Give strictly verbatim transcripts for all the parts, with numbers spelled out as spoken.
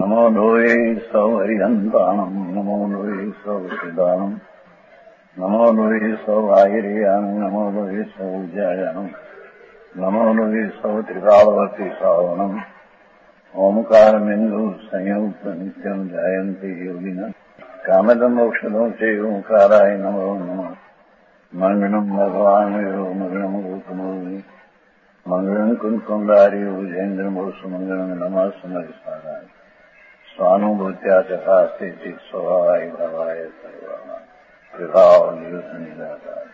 નમો લોહે સૌ હરિહંતાણમ નમો લોહે સૌ સિદ્ધાણમ નમો લોહે સૌ આહિર્યાન નમો લોહે સૌ જયાનમ નમો લોહે સૌ ત્રિકાળવતી શ્રાવણમ ઓમકાર બિંદુ સંયુક્ત નિત્યમ જાયંતી યોગિના કામદમ મોક્ષદો છે ઓંકારાય નમો નમઃ મંગળમ ભગવાન મંગળમ ગોતમોહિ મંગળમ કુંકુંડારી ઉજેન્દ્રમોષ મંગળમ નમઃ સમરિસારાય સ્વાનુભૂત્યા ચકાસ્તે ચિત સ્વભાવાય ભાવાય સર્વા વિભાવ નિયુત નિરાકાર.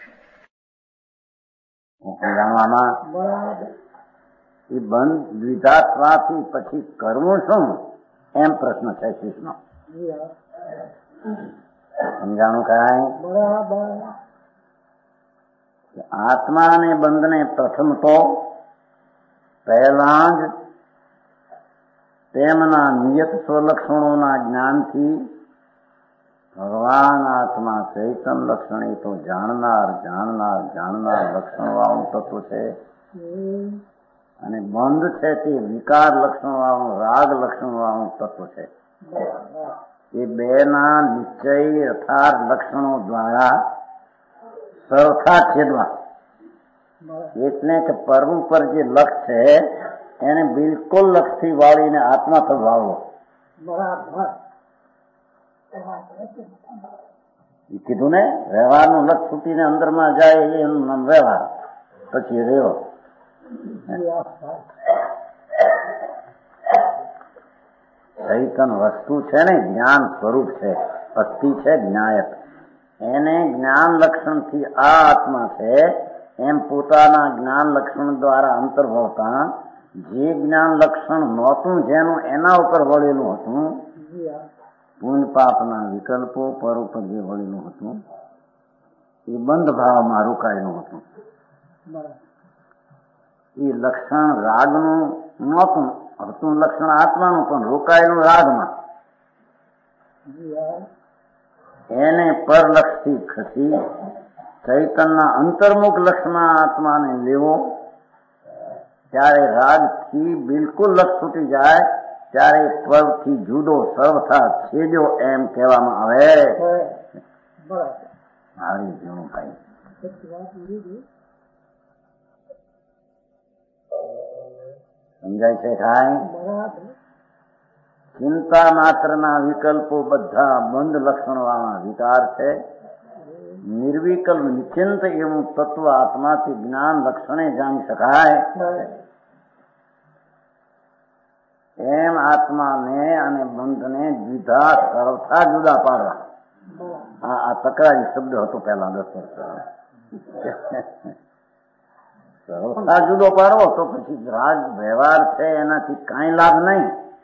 જાણવામાં એ બંધ દ્વિધાત્વાથી પછી કરવું શું એમ પ્રશ્ન છે શીશનો. સમજાણું કાંઈ? આત્મા અને બંધને પ્રથમ તો પહેલા જ તેમના નિયત સ્વલક્ષણોના જ્ઞાનથી ભગવાન આત્મા ચૈતન લક્ષણ એ તો જાણનાર જાણનાર જાણનાર લક્ષણ વાળું તત્વ છે, અને બંધ છે તે વિકાર લક્ષણ વાળું રાગ લક્ષણ વાળું તત્વ છે. એ બે ના નિશ્ચય યથાર્થ લક્ષણો દ્વારા સરખા છેદવા, એટલે કે પરમ પર જે લક્ષ છે એને બિલકુલ લક્ષથી વાળીને આત્મા પર વાળવો. કીધું ને, વ્યવહારનું લક્ષ છૂટીને અંદરમાં જાય એનું નામ વ્યવહાર, પછી રહ્યો. ચૈતન વસ્તુ છે ને, જ્ઞાન સ્વરૂપ છે, અસ્થિ છે, જ્ઞાયક. એને જ્ઞાન લક્ષણથી આ આત્મા છે એમ પોતાના જ્ઞાન લક્ષણ દ્વારા અંતર્ભવતા જે જ્ઞાન લક્ષણ નહોતું જેનું એના ઉપર વળેલું હતું, પુણ્ય પાપના વિકલ્પો પર ઉપર જે વળેલું હતું એ બંધ ભાવમાં રોકાયેલું હતું. એ લક્ષણ રાગનું નહોતું, હતું લક્ષણ આત્માનું પણ રોકાયેલું રાગમાં. એને પરલક્ષથી ખસી ચૈતનના અંતર્મુખ લક્ષના આત્માને લેવો, ત્યારે રાગથી બિલકુલ લક્ષ છૂટી જાય ત્યારે પરથી જુદો સર્વથા છેજો એમ કહેવામાં આવે. મારી જેવું ભાઈ સમજાય છે ખાય? ચિંતા માત્રના વિકલ્પો બધા બંધ લક્ષણ વાળા વિકાર છે. નિર્વિકલ્પ નિશ્ચિંત એવું તત્વ આત્માથી જ્ઞાન લક્ષણે જાણી શકાય. એમ આત્માને અને બંધને દ્વિધા સરળતા જુદા પાડવા. આ તકરારી શબ્દ હતો પહેલા દસ વર્ષ. સરળતા જુદો પાડવો તો પછી રાગ વ્યવહાર છે એનાથી કાંઈ લાભ નહીં.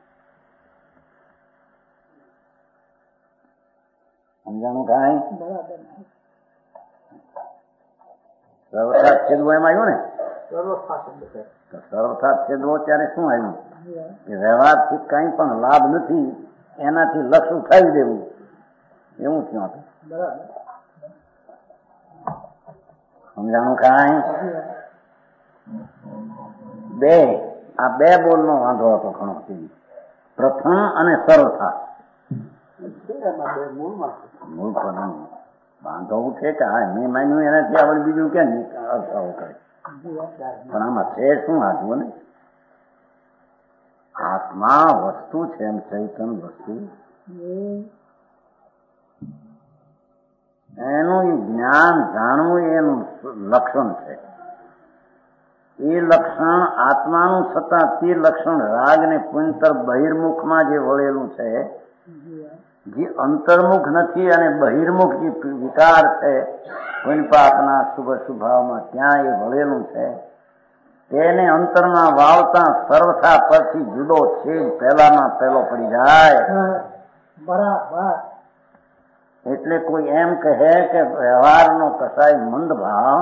સમજાણું કાંઈ? સર્વથા છેદવો એમ આવ્યું ને, સર્વથા છેદવો ત્યારે શું આવ્યું કે વ્યવહારથી કઈ પણ લાભ નથી, એનાથી લક્ષ ઉઠાવી દેવું એવું થયું હતું. સમજાણું કાંઈ? બે આ બે બોલ નો વાંધો હતો ઘણો. પ્રથમ અને સર્વથા મૂળ પદ વાંધો ઉઠે કે હા મેં માન્યું એનાથી આપણે બીજું ક્યાં અર્થ આવો કરે, પણ આમાં છે શું આજવું ને, આત્મા વસ્તુ છે એમ ચૈતન વસ્તુ, એનું જ્ઞાન જાણવું એનું લક્ષણ છે. એ લક્ષણ આત્માનું છતાં તે લક્ષણ રાગ ને પુંતર બહિર્મુખમાં જે વળેલું છે, જે અંતર્મુખ નથી અને બહિર્મુખ જે વિકાર છે પુણ્ય પાપના શુભ સ્વભાવમાં ત્યાં એ વળેલું છે, તેને અંતરમાં વાવતા સર્વથા પરથી જુદો છે પહેલામાં પહેલો પડી જાય. બરાબર. એટલે કોઈ એમ કહે કે વ્યવહારનો કસાય મંદ ભાવ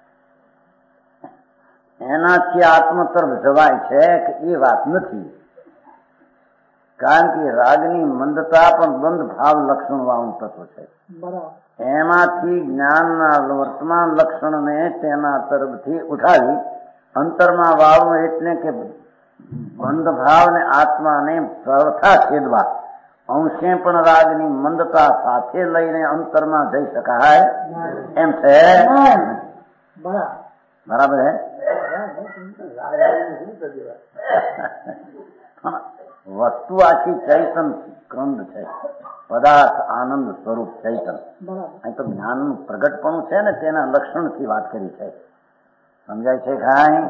એનાથી આત્મ તરફ જવાય છે કે એ વાત નથી. કારણ કે રાગની મંદતા પણ બંધ ભાવ લક્ષણ વાળું તત્વ છે. એમાંથી જ્ઞાનના વર્તમાન લક્ષણને તેના તરફથી ઉઠાવી અંતરમાં વાળવું, એટલે કે બંધ ભાવને આત્માને સર્વથા છેદવા અંશે પણ રાગની મંદતા સાથે લઈને અંતરમાં જઈ શકાય એમ છે. બરાબર હે. વસ્તુ આખી ચૈતન સ્કંદ છે, પદાર્થ આનંદ સ્વરૂપ ચૈતન. અહીં તો જ્ઞાનનું પ્રગટપણું છે ને તેના લક્ષણથી વાત કરી છે. સમજાય છે કાંઈ?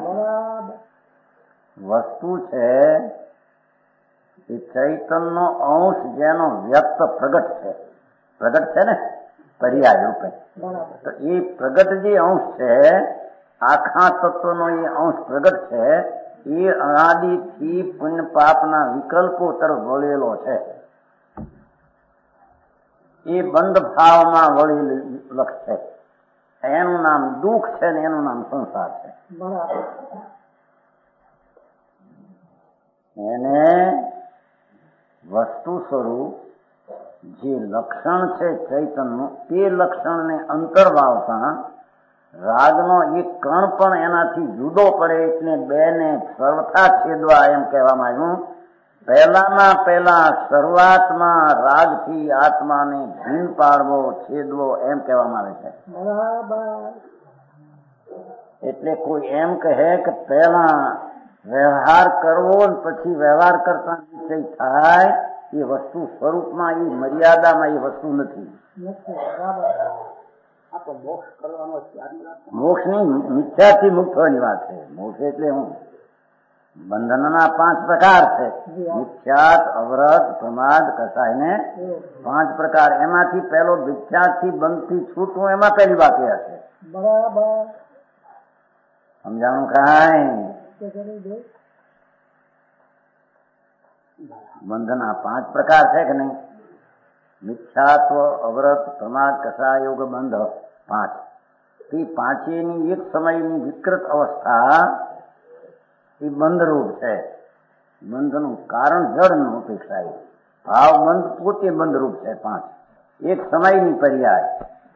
વસ્તુ છે એ ચૈતનનો અંશ જેનો વ્યક્ત પ્રગટ છે, પ્રગટ છે ને પર્યાય રૂપે. તો એ પ્રગટ જે અંશ છે, આખા તત્વનો એ અંશ પ્રગટ છે, એ અનાદિથી પુણ્ય પાપના વિકલ્પો તરફ વળેલો છે. એ બંધ ભાવમાં વળેલું લક્ષ છે. એનું નામ દુઃખ છે ને એનું નામ સંસાર છે. એને વસ્તુ સ્વરૂપ જે લક્ષણ છે ચૈતનનું, તે લક્ષણને અંતર વાવતા રાગનો એક કણ પણ એનાથી જુદો પડે એટલે બેને સર્વથા છેદવા એમ કહેવામાં આવ્યું. પહેલામાં પહેલા શરૂઆતમાં રાગથી આત્માને ભીન પાડવો, છેદવો એમ કહેવામાં આવે છે. એટલે કોઈ એમ કહે કે પહેલા વ્યવહાર કરવો પછી વ્યવહાર કરતા નિશ્ચય થાય, એ વસ્તુ સ્વરૂપમાં એ મર્યાદામાં એ વસ્તુ નથી. મોક્ષ ની મિથ્યાથી મુક્ત થવાની વાત છે. મોક્ષ એટલે હું બંધનના પાંચ પ્રકાર છે, મિથ્યાત, અવરત, પ્રમાદ, કસાય ને પાંચ પ્રકાર. એમાંથી પહેલો મિથ્યાથી બંધથી છૂટવું, એમાં પહેલી વાત એ છે. બરાબર સમજાણું કાંઈ? બંધના પાંચ પ્રકાર છે કે નહીં? મિથ્યાત્વ, અવરત, પ્રમાદ, કસાય, યોગ, બંધ, પાંચ. તે પાંચેની એક સમયની વિકૃત અવસ્થા એ બંધરૂપ છે. બંધનું કારણ જળનું અપેક્ષા, ભાવ બંધ પોતે બંધરૂપ છે. પાંચ એક સમયની પર્યાય.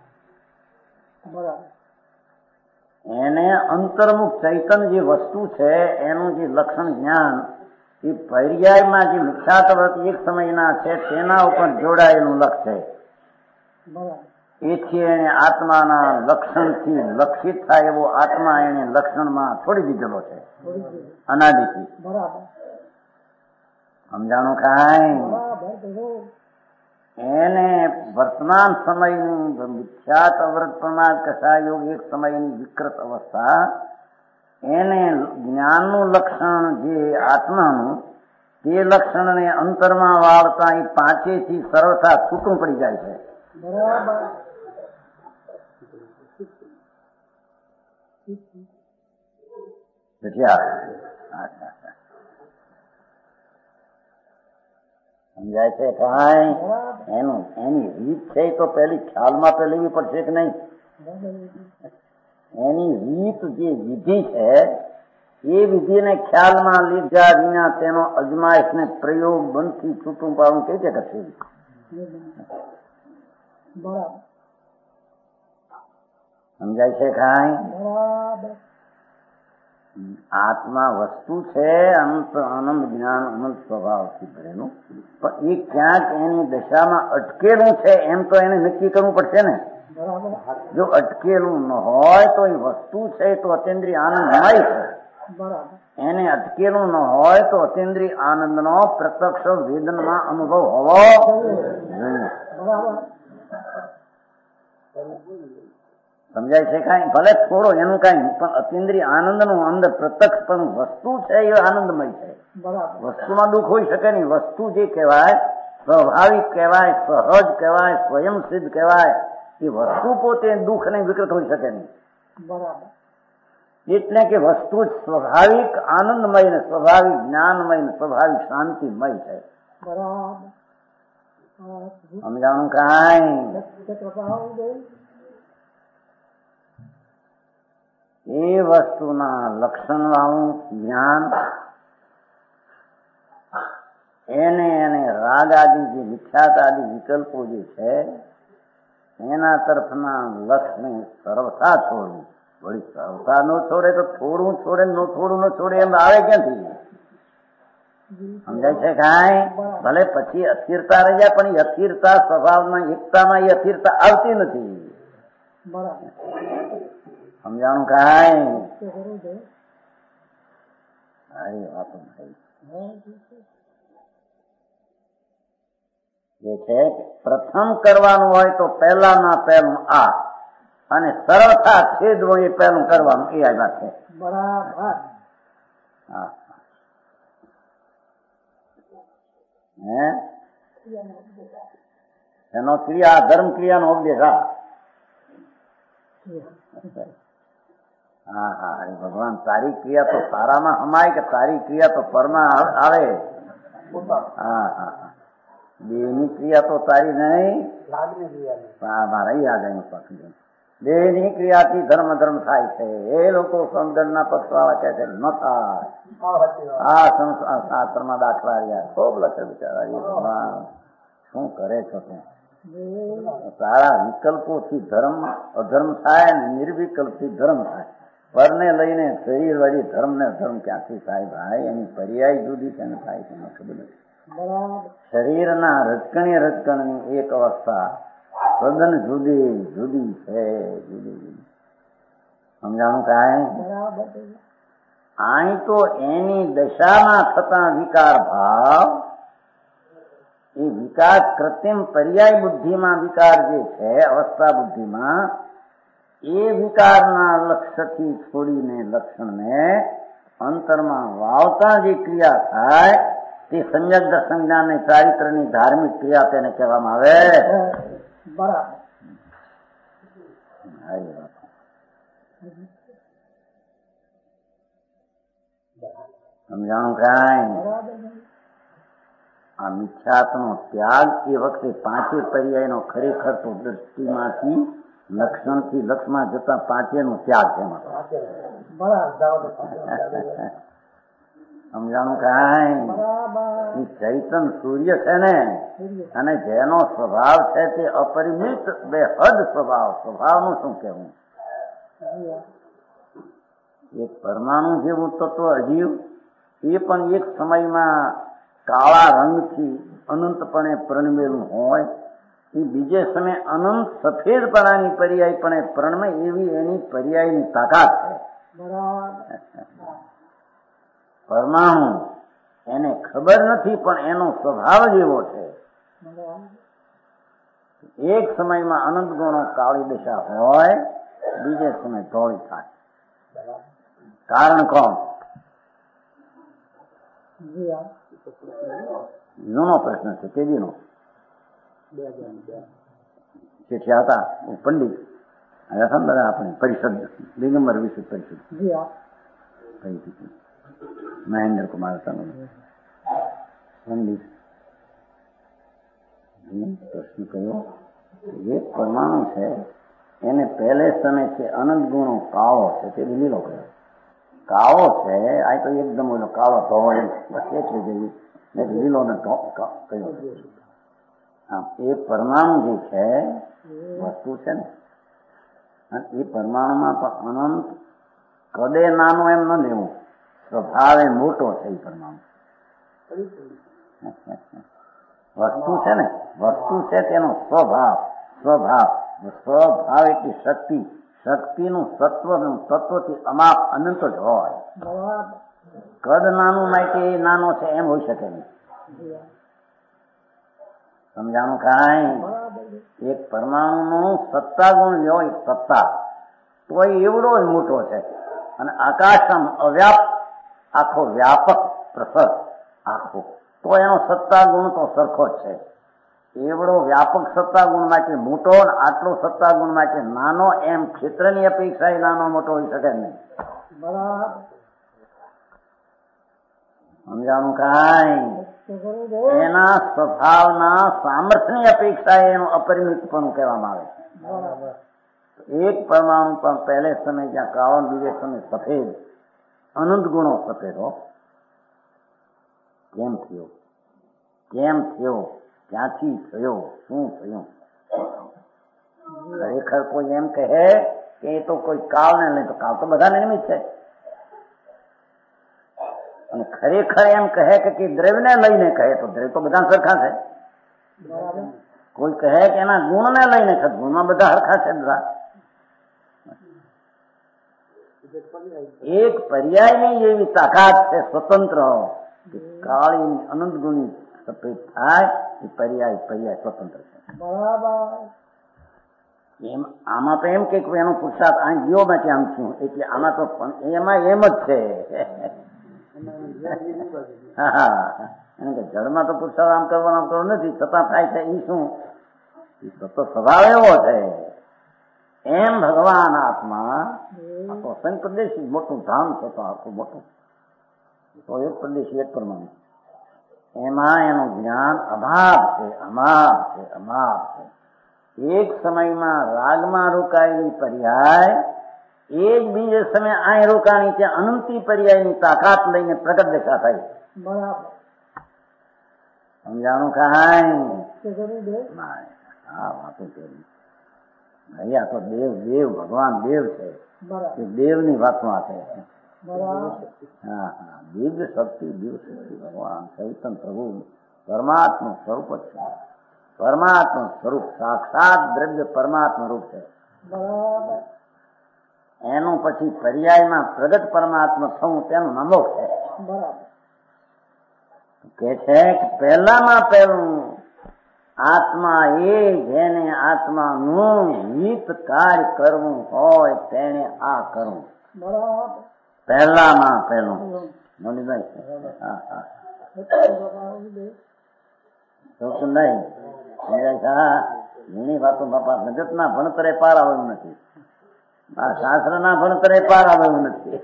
એને અંતર્મુખ ચૈતન જે વસ્તુ છે એનું જે લક્ષણ જ્ઞાન એ પર્યાયમાં જે મિથ્યાત્વ એક સમયના છે તેના ઉપર જોડાયેલું લક્ષ છે. એથી એને આત્માના લક્ષણથી લક્ષિત થાય એવો આત્મા એને લક્ષણમાં છોડી દીધેલો છે અનાદિથી. સમજાણું કાંઈ? એને વર્તમાન સમયની મિથ્યાત, અવરત, પ્રમાદ, કસાય, યોગ એક સમયની વિકૃત અવસ્થા, એને જ્ઞાનનું લક્ષણ જે આત્માનું, તે લક્ષણને અંતરમાં વાળતા એ પાંચેથી સરળતા છૂટું પડી જાય છે. બરાબર. સમજાય છે કાંઈ? એનું એની રીત છે તો પેલી ખ્યાલમાં તો લેવી પડશે કે નહીં? એની રીત જે વિધિ છે એ વિધિને ખ્યાલમાં લીધા વિના તેનો અજમાયશ ને પ્રયોગ બંધથી છૂટું પાડવું કઈ રીતે કરશે? સમજાય છે કાંઈ? આત્મા વસ્તુ છે અનંત આનંદ જ્ઞાન અનંત સ્વભાવથી ભરેલું, પણ એ ક્યાંક એની દશામાં અટકેલું છે એમ તો એને નક્કી કરવું પડશે ને. જો અટકેલું ન હોય તો એ વસ્તુ છે તો અતિન્દ્રિય આનંદમય છે. એને અટકેલું ન હોય તો અતિન્દ્રિય આનંદનો પ્રત્યક્ષ વેદનમાં અનુભવ હોવો જોઈએ. સમજાય છે કાંઈ? ભલે થોડો એનું કાંઈ, પણ અતિન્દ્રિય આનંદનું અંદર પ્રત્યક્ષ પણ વસ્તુ છે એ આનંદમય છે. વસ્તુમાં દુઃખ હોઈ શકે નહીં. વસ્તુ જે કહેવાય સ્વાભાવિક કહેવાય, સહજ કહેવાય, સ્વયં સિદ્ધ કહેવાય, એ વસ્તુ પોતે દુઃખ ને વિકૃત હોઈ શકે નહીં. બરાબર. એટલે કે વસ્તુ જ સ્વાભાવિક આનંદમય ને સ્વાભાવિક જ્ઞાનમય ને સ્વાભાવિક શાંતિમય છે. બરાબર. સમજાણું કાંઈ? એ વસ્તુના લક્ષણ વાળું જ્ઞાન એને એને રાગ આદિ જે વિખ્યાત આદિ વિકલ્પો જે છે એના તરફના લક્ષને સર્વથા છોડવું. વળી સર્વથા ન છોડે તો થોડું છોડે, ન થોડું ન છોડે એમ આવે ક્યાંથી? સમજાય છે કાંઈ? ભલે પછી અસ્થિરતા રહી જાય, પણ એ અસ્થિરતા સ્વભાવમાં એકતામાં એ અસ્થિરતા આવતી નથી. સમજાણું કાંઈ? સારી વાતો થઈ. જે છે પ્રથમ કરવાનું હોય તો પહેલા ના પહેલું આ, અને સરળતા છેદવું એ પહેલું કરવાનું એ આ વાત છે. બરાબર. હા. હે એનો ક્રિયા ધર્મ ક્રિયાનો ઉપદેશ. હા હા હા હરે ભગવાન, તારી ક્રિયા તો તારામાં હમાય કે તારી ક્રિયા તો પરમાં આવે? હા હા દેહની ક્રિયા તો તારી નહીં, મારા યાદ આવ્યું પાછું. દેહની ક્રિયાથી ધર્મ ધર્મ થાય છે. એ લોકો સમજણના પક્ષવાળા કહે છે ન થાય. આ શાસ્ત્રમાં દાખલા રહ્યા ખૂબ લખે બિચારા. ભગવાન શું કરે છો તું? તારા વિકલ્પોથી ધર્મ અધર્મ થાય ને નિર્વિકલ્પથી ધર્મ થાય. પરને લઈને શરીર વાળી ધર્મ ને ધર્મ ક્યાંથી થાય ભાઈ? એની પર્યાય જુદી છે ને થાય છે ખબર નથી. શરીરના રજકણી રજકણની એક અવસ્થા તદ્દન જુદી જુદી છે, જુદી જુદી. સમજાણું કાંઈ? અહીં તો એની દશામાં થતા વિકાર ભાવ, એ વિકાર કૃત્રિમ પર્યાય બુદ્ધિમાં વિકાર જે છે અવસ્થા બુદ્ધિમાં, એ વિકારના લક્ષ્યથી છોડીને લક્ષણને અંતરમાં વાવતા જે ક્રિયા થાય તે સંયક સંજ્ઞાની ચારિત્રની ધાર્મિક ક્રિયા તેને કહેવામાં આવે. બરાબર. સમજાણું કાંઈ? આ મિથ્યાત્વનો ત્યાગ એ વખતે પાંચે પર્યાયનો ખરેખર તો દ્રષ્ટિમાંથી લક્ષણથી લક્ષમાં જતા પાંચેનો ત્યાગ છે. સમજાણું કાંઈ? એ ચૈતન સૂર્ય છે ને, અને જેનો સ્વભાવ છે તે અપરિમિત બેહદ સ્વભાવ. સ્વભાવનું શું કહેવું? એક પરમાણુ જેવું તત્વ અજીવ, એ પણ એક સમયમાં કાળા રંગથી અનંતપણે પ્રણમેલું હોય, એ બીજે સમયે અનંત સફેદપણાની પર્યાય પણ પ્રણમે એવી એની પર્યાયની તાકાત છે. પરમાણુ એને ખબર નથી પણ એનો સ્વભાવ જ એવો છે. એક સમયમાં અનંત ગુણો કાળી દશા હોય, બીજે સમય ધોળી થાય. કારણ કોણ? જૂનો પ્રશ્ન છે તેજીનો. શિષ્યા હતા પંડિત આવ્યા હતા બધા આપણે પરિષદ દિગંબર વિશે પરિષદ મહેન્દ્ર કુમાર પંડિત પ્રશ્ન કહ્યો જે પરમાણુ છે એને પહેલે સમય છે અનંત ગુણો કાળો છે તે લીલો કર્યો. કાળો છે આ તો એકદમ ઓલો કાળો ધોવાય બસ એટલી જઈએ એટલે લીલો ને કયો. આમ એ પરમાણુ જે છે વસ્તુ છે ને, એ પરમાણુમાં પણ અનંત કદે નાનો એમ ન લેવું, સ્વભાવે મોટો છે. એ પરમાણુ વસ્તુ છે ને, વસ્તુ છે તેનો સ્વભાવ. સ્વભાવ સ્વભાવ એટલી શક્તિ, શક્તિનું સત્વનું તત્વથી અમાપ અનંત જ હોય. કદ નાનું માટે એ નાનો છે એમ હોઈ શકે નહીં. સમજાણું કાંઈ? એક પરમાણુનું સત્તા ગુણ લ્યો, એક સત્તા તો એવડો જ મોટો છે, અને આકાશમ અવ્યાપ આખો વ્યાપક પ્રસર આખો તો એનો સત્તા ગુણ તો સરખો જ છે. એવડો વ્યાપક સત્તા ગુણ માટે મોટો, આટલો સત્તા ગુણ માટે નાનો, એમ ક્ષેત્રની અપેક્ષા નાનો મોટો હોઈ શકે નહીં. બરાબર. સમજાણું કાંઈ? એના સ્વભાવના સામર્થ્યની અપેક્ષા એનું અપરિમિતપણું કહેવામાં આવે છે. એક પરમાણુ પણ પહેલે સમય જ્યાં કાળો, બીજે સમય સફેદ, અનંત ગુણો સફેદ હો. કેમ થયો? કેમ થયો? ક્યાંથી થયો? શું થયું? ખરેખર કોઈ એમ કહે કે એ તો કોઈ કાળને લઈ, તો કાળ તો બધાને નિમિત્ત છે, અને અને ખરેખર એમ કહે કે દ્રવ્યને લઈને કહે તો દ્રવ્ય તો બધા સરખા છે. કોઈ કહે કે એના ગુણને લઈને કહે, ગુણમાં બધા સરખા છે. બધા એક પર્યાયની એવી તાકાત છે સ્વતંત્ર કે કાળી અનંત ગુણી સફેદ થાય એ પર્યાય પર્યાય સ્વતંત્ર છે. એમ આમાં તો એમ કે એનો પુરુષાર્થ આ ગયો મેં આમ છું એટલે આમાં તો એમાં એમ જ છે. એને કે જળમાં તો પુરુષાર્થ આમ કરવાનો આમ કરવો નથી, છતાં થાય છે એ શું તો સ્વભાવ એવો છે. એમ ભગવાન આત્મા આખો સંઘ પ્રદેશ મોટું ધામ છે, તો આખું મોટું તો એક પ્રદેશ એક પ્રમાણે એમાં એનું જ્ઞાન અભાવ છે, અમાપ છે, અમાપ છે. એક સમયમાં રાગમાં રોકાયેલી પર્યાય એક બીજે સમય અહીં રોકાણી ત્યાં અનંતી પર્યાયની તાકાત લઈને પ્રગટ દેખા થાય. બરાબર સમજાણું કાંઈ? હા વાતો કરી અહીંયા તો દેવ દેવ ભગવાન દેવ છે, દેવની વાતો આપે છે. હા હા દિવ્ય શક્તિ દિવ્ય શક્તિ ભગવાન ચૈતન્ય પ્રભુ પરમાત્મા સ્વરૂપ જ છે. પરમાત્મા સ્વરૂપ સાક્ષાત દ્રવ્ય પરમાત્મા રૂપ છે. એનું પછી પર્યાયમાં પ્રગટ પરમાત્મા થવું તેનું નામ મોક્ષ છે. કે છે કે પહેલામાં પહેલું આત્મા એ જેને આત્માનું હિત કાર્ય કરવું હોય તેને આ કરવું. પહેલામાં પહેલું મોનીભાઈ હા હા તો નહીં હા ઘણી વાતો બાપા જગત ના ભણતરે પાર આવેલું નથી, શાસ્ત્ર ના ભણતરે પાર આવેલું નથી.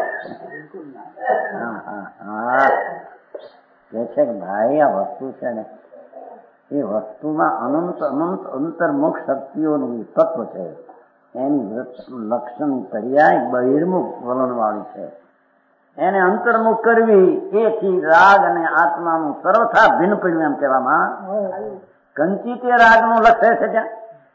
હા હા હા કે છે કે ભાઈ આ વસ્તુ છે ને એ વસ્તુમાં અનંત અનંત અંતર્મુખ શક્તિઓનું તત્વ છે. એની લક્ષણ પર્યાય બહિર્મુખ વલણ વાળું છે. એને અંતર્મુખ કરવી એથી રાગ અને આત્માનું સર્વથા ભિન્ન પડ્યું એમ કહેવામાં. કંચિતે રાગનું લક્ષે છે ત્યાં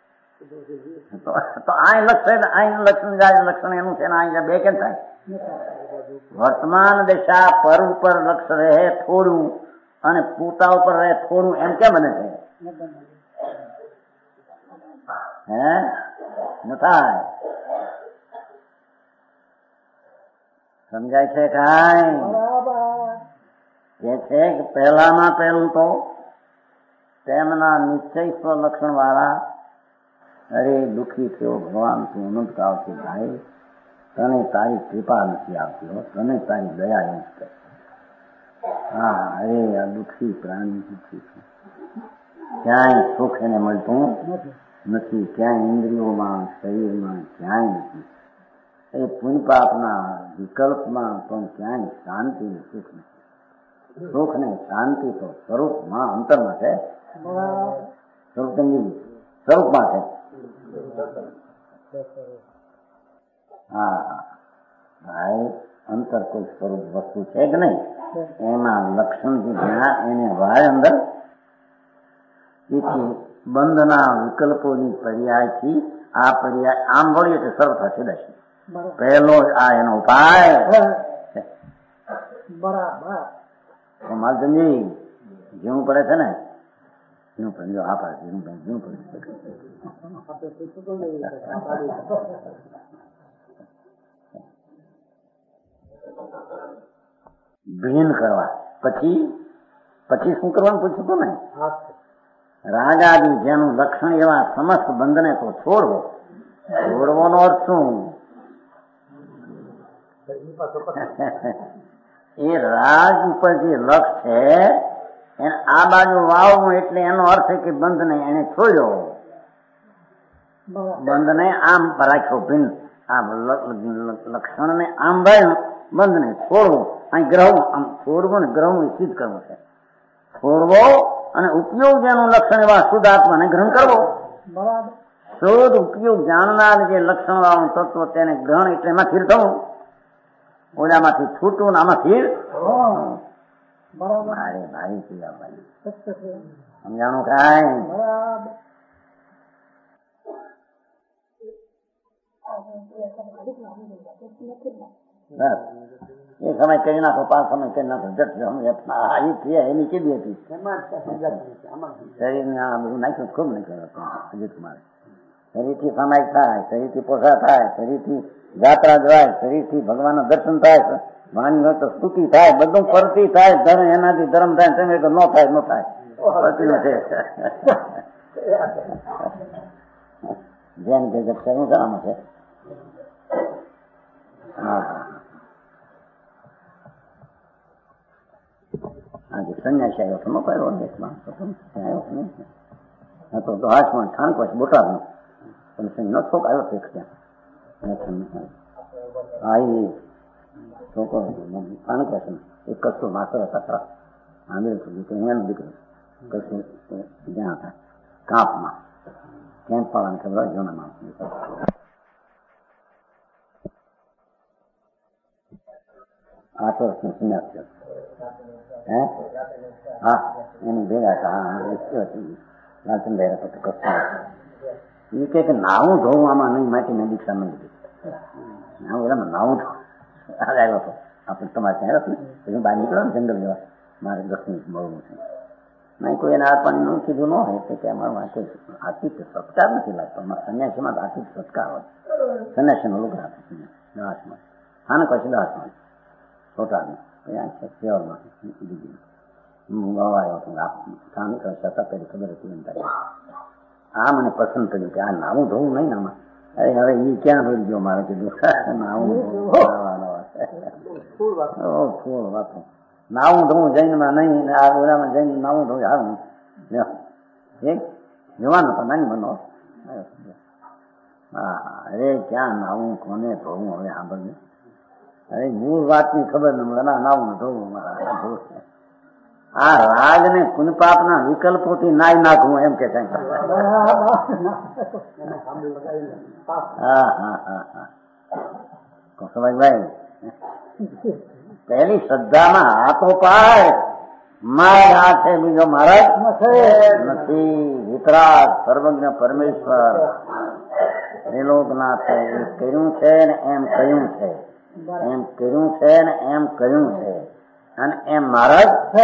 તો આ લક્ષ આ લક્ષણ જાય લક્ષણ એનું છે ને આ બે કેમ થાય? વર્તમાન દશા પર ઉપર લક્ષ રહે થોડું અને પૂતા ઉપર રહે થોડું એમ કેમ બને છે? હે ન થાય. સમજાય છે કાંઈ? કે છે કે પહેલામાં પહેલું તો તેમના નિશ્ચય સ્વલક્ષણ વાળા અરે દુઃખી થયો ભગવાન તું અનંત કાળથી ભાઈ તને તારી કૃપા નથી આવતી હો, તને તારી દયા એમ છે. હા અરે આ દુઃખી પ્રાણી દુઃખી છે, ક્યાંય સુખ એને મળતું નથી, ક્યાંય ઇન્દ્રિયોમાં શરીરમાં ક્યાંય નથી. એ પુણ્યપાપના વિકલ્પમાં પણ ક્યાંય શાંતિ ને સુખ નથી. સુખ ને શાંતિ તો સ્વરૂપમાં અંતરમાં છે. સ્વરૂપ સ્વરૂપમાં છે. હા હા ભાઈ અંતર કોઈ સ્વરૂપ વસ્તુ છે કે નહીં? એમાં લક્ષણ જ્યાં એને વાય અંદર તેથી બંધના વિકલ્પોની પર્યાયથી આ પર્યાય આમ વળીએ તો સર્વ થશે દશે. પહેલો આ એનો ઉપાય બરાબર. માલચંદજી જીવું પડે છે ને જીવું પડે જો આ પડે જીવું પડે જીવું પડે ભીન કરવા પછી પછી શું કરવાનું પૂછ્યું હતું ને? રાગ આદિ જેનું લક્ષણ એવા સમસ્ત બંધને તો છોડવો. છોડવાનો અર્થ શું? એ રાગ ઉપર જે લક્ષ છે એને આ બાજુ વાવવું એટલે એનો અર્થ છે કે બંધને એને છોડ્યો. બંધને આમ રાખ્યો ભીન, આ લક્ષણને આમ વાળ્યું, બંધને છોડવું. અહીં ગ્રહ આમ છોડવું ને ગ્રહનું સિદ્ધ કરવું છે. છોડવો અને ઉપયોગ જેનું લક્ષણ એવા શુદ્ધ આત્માને ગ્રહણ કરવો. બરાબર. શુદ્ધ ઉપયોગ જાણનાર જે લક્ષણ વાળું તત્વ તેને ગ્રહણ એટલે એમાં સ્થિર થવું. ઓલામાંથી છૂટવું આમાં સ્થિર. ભારે ભારી ક્રિયા ભાઈ સમજાણું કાંઈ? બસ એ સમય કરી નાખો, પાંચ સમય કરી નાખો, જટ એ થયા એની કેવી હતી શરીરને આ બધું નાખ્યું ખૂબ નાખ્યું અજીત કુમારે. શરીરથી સમાય થાય, શરીરથી પોષા થાય, શરીરથી યાત્રા જવાય, શરીરથી ભગવાનના દર્શન થાય, વાણી હોય તો સ્તુતિ થાય, બધું પરથી થાય, ધર્મ એનાથી ધર્મ થાય, તમે ન થાય ન થાય પરતીનું છે. જેમ કે શું કરવામાં છે. આજે સંન્યાસી આવ્યો તો નપાયો દેશમાં આવ્યો નહીં તો હાથમાં ઠાણક વર્ષ બોટાદનો પણ ન થોક આવ્યો છે ત્યાં. હા એ છોકરો ઠાણક વર્ષ એ કશું માત્ર સત્ર આંબેલ સુધી તો અહીંયાનું દીકરું કશું જ્યાં હતા કાપમાં કેમ્પ પાડવાની ખબર જૂના માણસ. આઠ વર્ષનો સંન્યાસ થયો. હે હા એની ભેગા હતા લાલચંદાઈ હતો કશું એ કે નાવું ધોવું આમાં નહીં, માટીને દીક્ષા નહીં લીધી નાવું એમાં નાવું ધોવું આવ્યો હતો. આપણે તમારે ત્યાં આવ્યો ને પછી બહાર નીકળ્યો ને જંગલ જવા મારે દસ મિનિટ મળવું છે નહીં કોઈ એને આ પાણીનું કીધું ન હોય તો કે અમારું કોઈ આર્થિક સત્કાર નથી લાગતો. અમારા સંન્યાસીમાં આર્થિક સત્કાર હોય. સંન્યાસીનો લુગડા દાસમાં આને પછી દાસમાં છોટાને સેવરમાં દીધી આવ્યો હતો પેલી ખબર હતી. આ મને પસંદ કર્યું કે આ નાવું ધોવું નહીં આમાં. અરે હવે એ ક્યાં ભરી ગયો મારે કીધું નાવું ફૂલ વાતો નાવું ધોવું જૈનમાં નહીં આ ઓલામાં જઈને નાવું ધોવું હારું એક જવાનું તો નાની બનો. હા અરે ક્યાં નાવું કોને ધોવું હવે સાંભળ્યું. અરે મૂળ વાતની ખબર ન મળે ના નાવું ધોવું મારા. આ રાગ ને પુનપાપ ના વિકલ્પોથી નાઈ નાખવું એમ કે કઈ. હા હા હા હા સમજભાઈ પહેલી શ્રદ્ધામાં હાથો પાય મારે આ છે બીજો મહારાજ નથી. વિતરાગ સર્વજ્ઞ પરમેશ્વર ત્રિલોકનાથ એ કર્યું છે ને એમ કહ્યું છે, એમ કર્યું છે ને એમ કહ્યું છે અને એમ મહારાજ છે.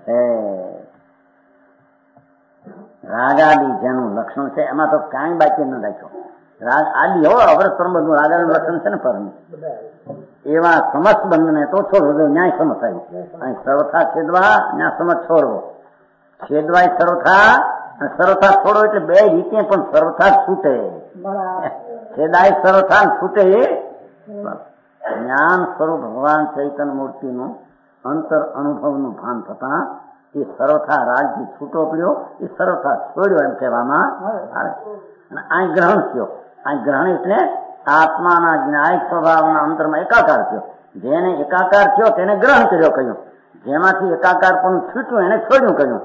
રાગાદી જેનું લક્ષણ છે એમાં તો કાંઈ બાકી ન રાખ્યો. રાગ આદિ હો અવરત બધું રાગાનું લક્ષણ છે ને પરમ એવા સમસ્ત બંધને તો છોડવો ન્યાય સમ થાય. અહીં સર્વથા છેદવા ન્યા સમજ છોડવો, છેદવાય સર્વથા સર્વથા છોડો એટલે બે રીતે પણ સર્વથા છૂટે. છેદાય સર્વથા છૂટે એ જ્ઞાન સ્વરૂપ ભગવાન ચૈતન્ય મૂર્તિનું અંતર અનુભવનું ભાન થતા એ સર્વથા રાજથી છૂટો પડ્યો, એ સર્વથા છોડ્યો એમ કહેવામાં આવે. અને આ ગ્રહણ થયો. આ ગ્રહણ એટલે આત્માના જ્ઞાય સ્વભાવના અંતરમાં એકાકાર થયો. જેને એકાકાર થયો તેને ગ્રહણ કર્યો કહ્યું. જેમાંથી એકાકાર પણ છૂટ્યું એને છોડ્યું કહ્યું.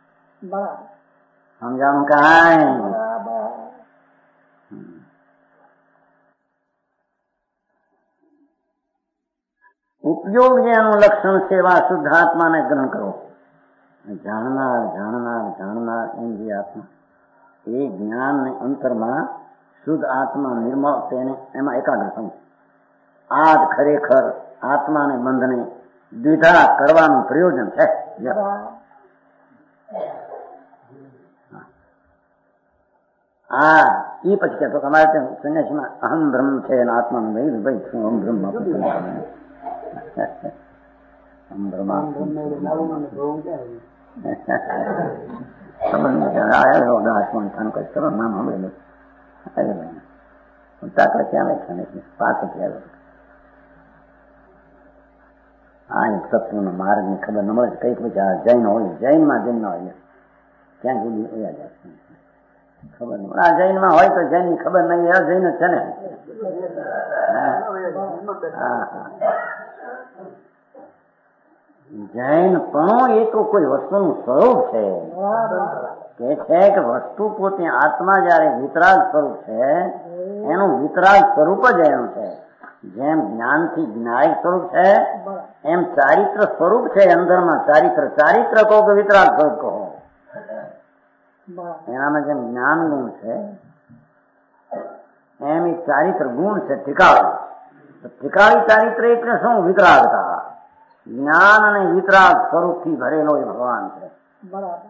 સમજાવું કાંઈ ઉપયોગ જેનું લક્ષણ છે એવા શુદ્ધાત્માને ગ્રહણ કરવો. જાણનાર જાણનાર જાણનાર એમ જે આત્મા એ જ્ઞાન ને અંતરમાં શુદ્ધ આત્મા નિર્મળ તેને એમાં એકાગ્ર થવું. આ જ ખરેખર આત્માને બંધને દ્વિધા કરવાનું પ્રયોજન છે. આ એ પછી કહેતો તમારે ત્યાં સંન્યાસીમાં અહમ બ્રહ્મ છે અને આત્માનું ભાઈ ભાઈ શું અહમ બ્રહ્મ સત્વનો માર્ગ ની ખબર ન મળે કઈક પછી આ જૈન હોય જૈન માં જૈન ના હોય ક્યાં સુધી ખબર ન મળે. આ જૈન માં હોય તો જૈન ની ખબર નહીં. આ જૈન છે ને જૈન પણ એ તો કોઈ વસ્તુનું સ્વરૂપ છે કે છે કે વસ્તુ પોતે આત્મા જયારે વિતરાગ સ્વરૂપ છે એનું વિતરાગ સ્વરૂપ જ એનું છે. જેમ જ્ઞાન થી જ્ઞાય સ્વરૂપ છે એમ ચારિત્ર સ્વરૂપ છે અંદરમાં. ચારિત્ર ચારિત્ર કહો કે વિતરાગ સ્વરૂપ કહો એનામાં જેમ જ્ઞાન ગુણ છે એમ એ ચારિત્ર ગુણ છે. ઠીકાળી ઠીકાળી ચારિત્ર એટલે શું? વિતરાગતા. જ્ઞાન અને વિતરાગ સ્વરૂપથી ભરેલો એ ભગવાન છે. બરાબર.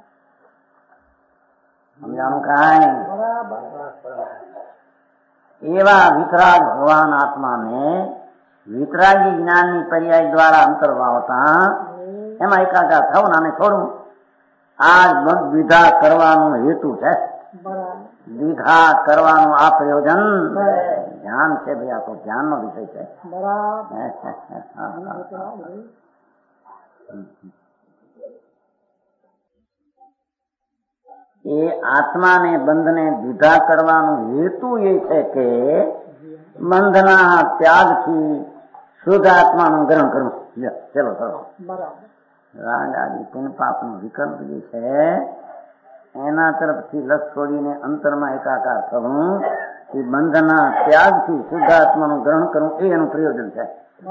સમજાણું કાંઈ? બરાબર. એવા વિતરાગ ભગવાન આત્માને વિતરાગી જ્ઞાનની પર્યાય દ્વારા અંતર્ભાવતા એમાં એકાકાર થવું આને છોડવું. આ દ્વિધા કરવાનો હેતુ છે. બરાબર. દ્વિધા કરવાનું આ પ્રયોજન ધ્યાન છે. ભાઈ આ તો ધ્યાનનો વિષય છે. બરાબર. એ આત્માને બંધને દ્વિધા કરવાનો હેતુ એ છે કે બંધના ત્યાગથી શુદ્ધ આત્માનું ગ્રહણ કરવું. ચલો ચલો. બરાબર. રાગ આદિ પુણ્ય પાપનો વિકલ્પ જે છે એના તરફથી લક્ષ છોડીને અંતરમાં એકાકાર થવું, એ બંધના ત્યાગથી શુદ્ધ આત્માનું ગ્રહણ કરવું એ એનું પ્રયોજન છે.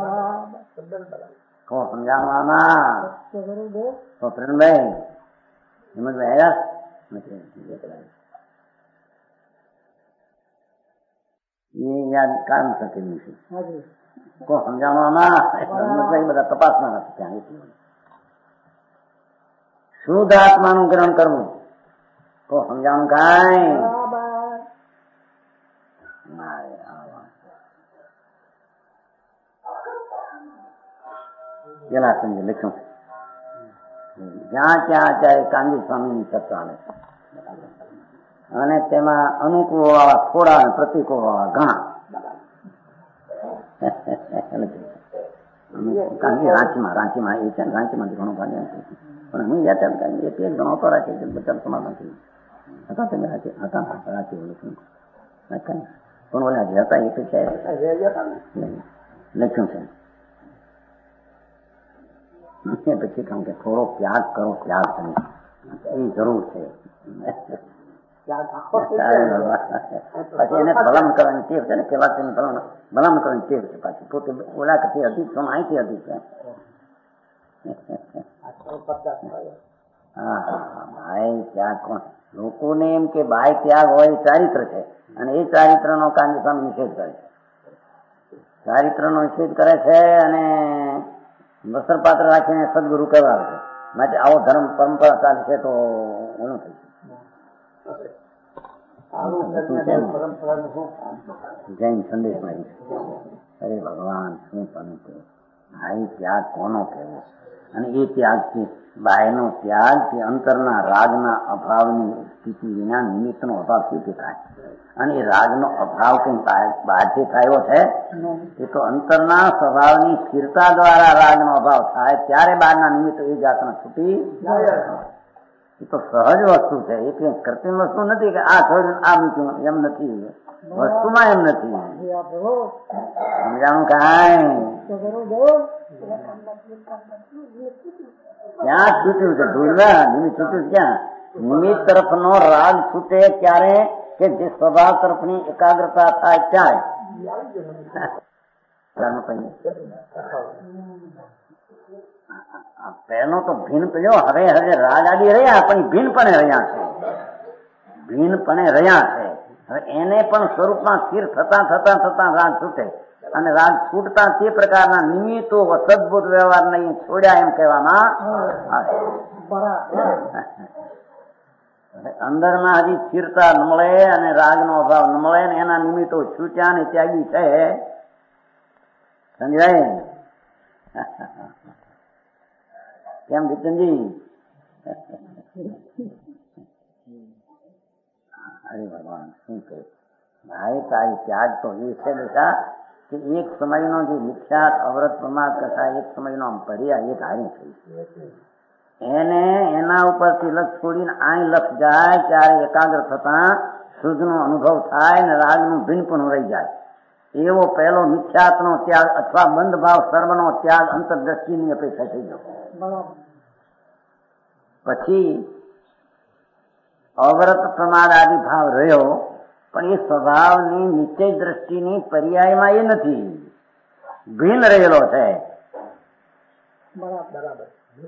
તો સમજાવવામાં તો પ્રેમભાઈ હિંમતભાઈ આવ્યા એ યાદ કારણ શકેલું છે. કો સમજાવવામાં હિંમતભાઈ બધા તપાસના નથી ત્યાં એટલું. શુદ્ધ આત્માનું ગ્રહણ કરવું તો સમજાણું કાંઈ? પેલા સમજે લખ્યું જ્યાં ત્યાં અત્યારે કાંજી સ્વામીની ચર્ચા ચાલે છે અને તેમાં અનુકૂળ વાળા થોડા અને પ્રતિકૂળ વાળા ઘણા. રાંચીમાં રાંચીમાં એ છે ને રાંચીમાંથી ઘણું ભાગ્ય પણ હું યાદ એક એક જણો હતો રાખે બધા સમાધાન થયું હતા. તમે રાંચી હતા રાંચી લખ્યું પણ ઓલા જે હતા એ તો છે લખ્યું છે પછી કહું કે થોડો ત્યાગ કરો. ત્યાગ તમે એ જરૂર છે. પછી એને ભલામણ કરવાની ટેવ છે ને પેલા તેને ભલામણ કરવાની ટેવ છે. પાછી પોતે ઓલા કથી અધિક છો અહીંથી અધિક છે. હા ભાઈ ત્યાગ કોણ લોકોને એમ કે બાય ત્યાગ હોય ચારિત્ર છે અને એ ચારિત્ર નો કાંજી સ્વામી નિષેધ કરે છે. ચારિત્ર નો નિષેધ કરે છે અને વસ્ત્ર પાત્ર રાખીને સદગુરુ કહેવાય છે. માટે આવો ધર્મ પરંપરા ચાલશે તો ઓલું થઈ જૈન સંદેશ માં અરે ભગવાન શું પણ ભાઈ ત્યાગ કોનો કહેવો અને એ ત્યાગથી બાયનો ત્યાગ કે અંતરના રાગના અભાવની સ્થિતિ વિના નિમિત્તનો અભાવ સ્થિતિ થાય અને એ રાગનો અભાવ કઈ બહારથી થયો છે એ તો અંતરના સ્વભાવની સ્થિરતા દ્વારા રાગનો અભાવ થાય ત્યારે બહારના નિમિત્તો એ જાતના છૂટી એ તો સહજ વસ્તુ છે. એ કઈ કૃત્રિમ વસ્તુ નથી કે આ થોડું આ મૂક્યું એમ નથી. વસ્તુમાં એમ નથી. સમજાણું કાંઈ? ક્યાં છૂટ્યું છે ધૂળના નિમિત્ત છૂટ્યું ક્યાં? નિમિત્ત તરફનો રાગ છૂટે ક્યારે કે જે સ્વભાવ તરફની એકાગ્રતા થાય ત્યારે. પહેલો તો ભીન પેલો હવે હવે રાગ આદિ રહ્યા પણ ભીન પણ રહ્યા છે. ભીન પણ રહ્યા છે. હવે એને પણ સ્વરૂપમાં સ્થિર થતા થતા થતા રાગ છૂટે અને રાગ છૂટતા તે પ્રકારના નિમિત્તો સદબુદ્ધ વ્યવહાર નહીં છોડ્યા એમ કહેવામાં આવે. અંદરમાં હજી સ્થિરતા ન મળે અને રાગનો અભાવ ન મળે ને એના નિમિત્તો છૂટ્યા ને ત્યાગી છે. સમજાય કેમ જીતનજી? અરે ભગવાન શું કહે ભાઈ તારી ત્યાગ તો એ છે બેટા કે એક સમયનો જે વિખ્યાત અવરત પ્રમાદ કથા એક સમયનો આમ પર્યા એક હારી થઈ એને એના ઉપરથી લક્ષ છોડીને આઈ લક્ષ જાય ત્યારે એકાગ્ર થતા શુદ્ધનો અનુભવ થાય ને રાગનું ભીન પણ રહી જાય. એવો પહેલો મિથ્યાત્વનો ત્યાગ અથવા બંધ ભાવ સર્વનો ત્યાગ અંતરદ્રષ્ટિની અપેક્ષા થઈ ગયો. પછી અવરત પ્રમાદ આદિ ભાવ રહ્યો પણ એ સ્વભાવની નિશ્ચય દ્રષ્ટિની પર્યાયમાં એ નથી. ભીન રહેલો છે. બરાબર.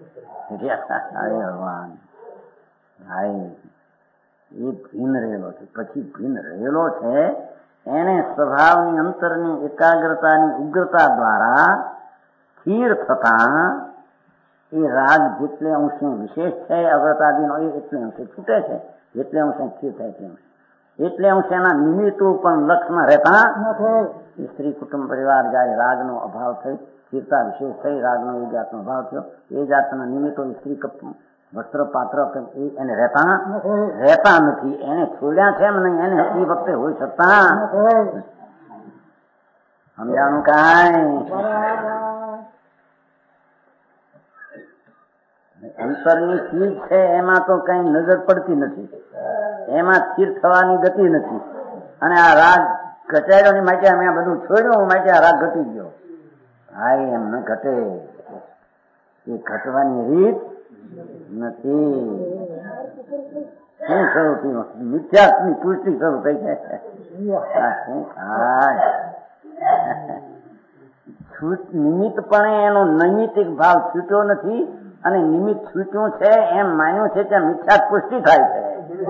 ભગવાન ભાઈ એ ભીન રહેલો છે. પછી ભીન રહેલો છે એને સ્વભાવની અંતરની એકાગ્રતાની ઉગ્રતા દ્વારા સ્થિર થતા એ રાગ જેટલે અંશે વિશેષ છે અગ્રતાદીનો એ એટલે અંશે છૂટે છે, જેટલે અંશે સ્થિર થાય તે અંશે એટલે અંશે એના નિમિત્તો પણ લક્ષમાં રહેતા નથી. સ્ત્રી કુટુંબ પરિવાર જાય રાગનો અભાવ થઈ, સ્થિરતા વિશેષ થઈ, રાગનો એ જાતનો અભાવ થયો, એ જાતના નિમિત્તો સ્ત્રી વસ્ત્ર પાત્ર એને રહેતા નથી. રહેતા નથી. એને છોડ્યા છે એમ નહીં, એને એ વખતે હોઈ શકતા નથી. સમજાણું કાંઈ? બરાબર. અંતરની ચીજ છે એમાં તો કઈ નજર પડતી નથી, એમાં સ્થિર થવાની ગતિ નથી. અને આ રાગ ઘટાડ્યો ની માટે અમે આ બધું છોડ્યું માટે આ રાગ ઘટી ગયો. હા, એમ ન ઘટે, એ ઘટવાની રીત નથી. શું શરૂ થયું? મિથ્યાત્વની પુષ્ટિ શરૂ થઈ જાય. શું થાય? નિમિત્તપણે એનો નૈમિતિક ભાવ છૂટ્યો નથી અને નિમિત્ત છૂટ્યું છે એમ માન્યું છે ત્યાં મિથ્યા પુષ્ટિ થાય છે.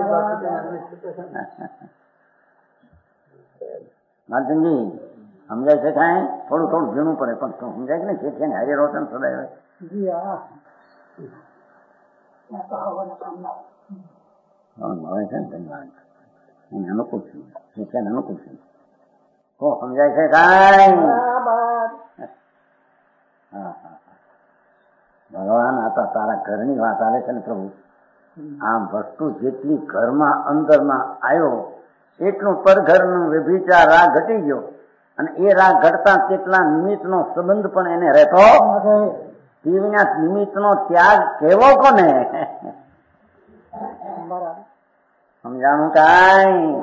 માધવજી સમજાય છે કાંઈ? થોડું થોડું ઝીણું પડે પણ સમજાય કે ને છે છે ને હાજર રોશન સદાય મળે છે ને ધન્યવાદ એને અનુકૂળ છે છે અનુકૂળ છે. ઓ સમજાય છે કાંઈ? હા હા ભગવાન આ તો તારા ઘરની વાત આવે છે ને પ્રભુ. આમ વસ્તુ જેટલી ઘરમાં અંદરમાં આવ્યો એટલું પરઘરનું વ્યભિચાર રાગ ઘટી ગયો અને એ રાગ ઘટતા કેટલા નિમિત્તનો સંબંધ પણ એને રહેતો જીવના નિમિત્તનો ત્યાગ કેવો કોને? સમજાણું કાંઈ?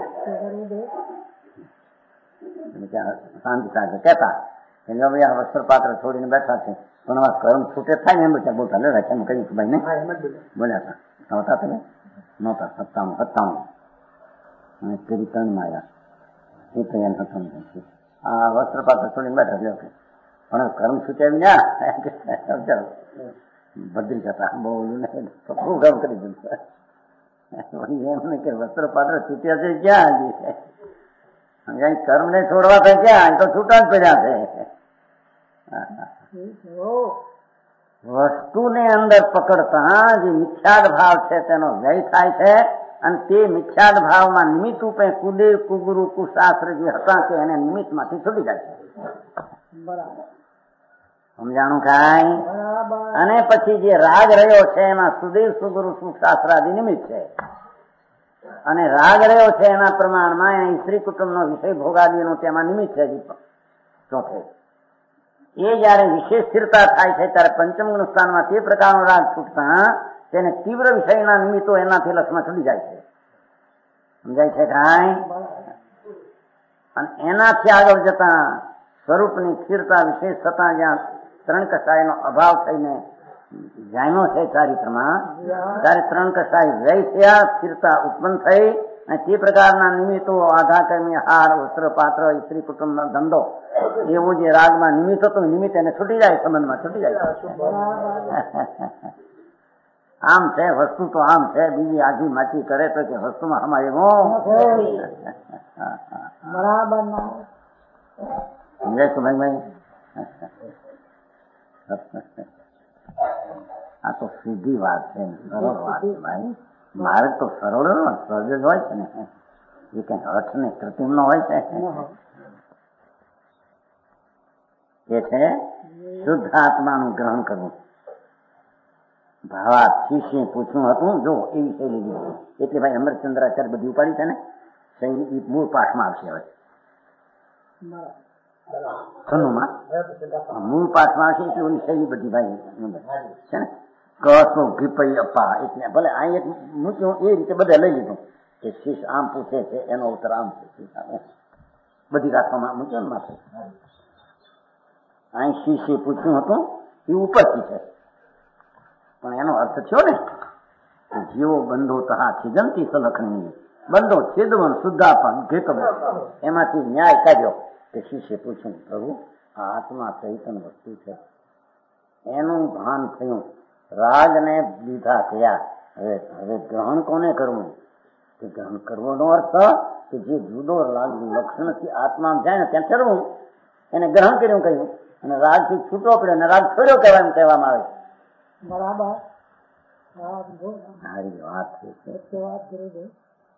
શાંતિ સાથે કહેતા એટલે ભાઈ આ વસ્ત્ર પાત્ર છોડીને બેઠા છે પણ આવા કર્મ છૂટે થાય ને એમ બધા બોલતા લે રાખે એમ કહ્યું ભાઈ ને બોલ્યા હતા નહોતા તમે નહોતા સત્તાવન સત્તાવન અને તેરી ત્રણમાં આવ્યા એ તો એમ હતું આ વસ્ત્ર પાત્ર છોડીને બેઠા એટલે પણ કર્મ છૂટ્યા ના ચાલો ભદ્રી હતા બહુ ને ખૂબ કામ કરી દીધું એમને કે વસ્ત્ર પાત્ર છૂટ્યા છે ક્યાં હજી કર્મ ને છોડવા થાય ક્યાં તો છૂટા જ પડ્યા છે. વસ્તુને અંદર પકડતા જે મિથ્યાદ ભાવ છે તેનો વ્યય થાય છે અને તે મિથ્યાદ ભાવમાં નિમિત્ત રૂપે કુદેવ કુગુરુ કુશાસ્ત્ર જે હતા કે એને નિમિત્ત માંથી છૂટી જાય છે. સમજાણું કાંઈ? અને પછી જે રાગ રહ્યો છે એમાં સુદેવ સુગુરુ સુશાસ્ત્રાદિ નિમિત્ત છે અને રાગ રહ્યો છે એના પ્રમાણમાં એને સ્ત્રી કુટુંબનો વિષય ભોગાદીનો તેમાં નિમિત્ત છે. ચોથે એ જયારે વિશેષ સ્થિરતા થાય છે ત્યારે પંચમ ગુણ સ્થાનમાં તે પ્રકારનો રાગ છૂટતા તેને તીવ્ર વિષયના નિમિત્તો એનાથી લક્ષમાં છૂટી જાય છે. સમજાય છે કાંઈ? અને એનાથી આગળ જતા સ્વરૂપની સ્થિરતા વિશેષ થતા જ્યાં ત્રણ કસાયનો અભાવ થઈને જામ્યો છે ચારિત્રમાં ત્યારે ત્રણ કસાય વ્યય થયા, સ્થિરતા ઉત્પન્ન થઈ અને તે પ્રકારના નિમિત્તો આધા કર્મી હાર વસ્ત્ર પાત્ર સ્ત્રી કુટુંબનો ધંધો એવું જે રાગમાં નિમિત્ત હતું નિમિત્ત એને છૂટી જાય, સંબંધમાં છૂટી જાય. આમ છે વસ્તુ તો આમ છે, બીજી આઘી માચી કરે તો કે વસ્તુમાં અમારે બરાબર સમજાય ભાઈ ભાઈ? આ તો સીધી વાત છે, સરળ વાત છે ભાઈ. માર્ગ તો સરળ સહજ જ હોય છે ને, એ કઈ હઠ ને કૃત્રિમ નો હોય છે. એ છે શુદ્ધ આત્માનું ગ્રહણ કરવું. ભાવાત શિષ્ય પૂછ્યું હતું, જો એ વિષય લીધી એટલે ભાઈ અમરચંદ્રાચાર્ય બધી ઉપાડી છે ને શૈલી મૂળ પાઠમાં આવશે હવે છન્નુમાં મૂળ પાઠમાં આવશે એટલે ઓલી શૈલી બધી ભાઈ છે ને કસો ઘીપઈ અપા એટલે ભલે અહીં એક મૂક્યું એ રીતે બધા લઈ લીધું કે શિષ્ય આમ પૂછે છે એનો ઉત્તર આમ પૂછે બધી રાખવામાં મૂક્યો ને માથે. અહીં શિષ્ય પૂછ્યું હતું એ ઉપરથી છે પણ એનો અર્થ થયો ને કે જીવો બંધો તહા છિદંતી સલખણી બંધો છેદવન શુદ્ધાપન ઘેતવ એમાંથી ન્યાય કાઢ્યો કે શિષ્ય પૂછ્યું પ્રભુ આ આત્મા ચૈતન વસ્તુ છે એનું ભાન થયું, રાગને લીધા થયા, હવે હવે ગ્રહણ કોને કરવું? કે ગ્રહણ કરવાનો અર્થ કે જે જુદો લક્ષણથી આત્મા જાય ને ત્યાં ચડવું એને ગ્રહણ કર્યું કહ્યું, અને રાગથી છૂટવો પડ્યો અને રાગ છોડ્યો કહેવાય એમ કહેવામાં આવે બરાબર. સારી વાત છે. વાત કરી દે.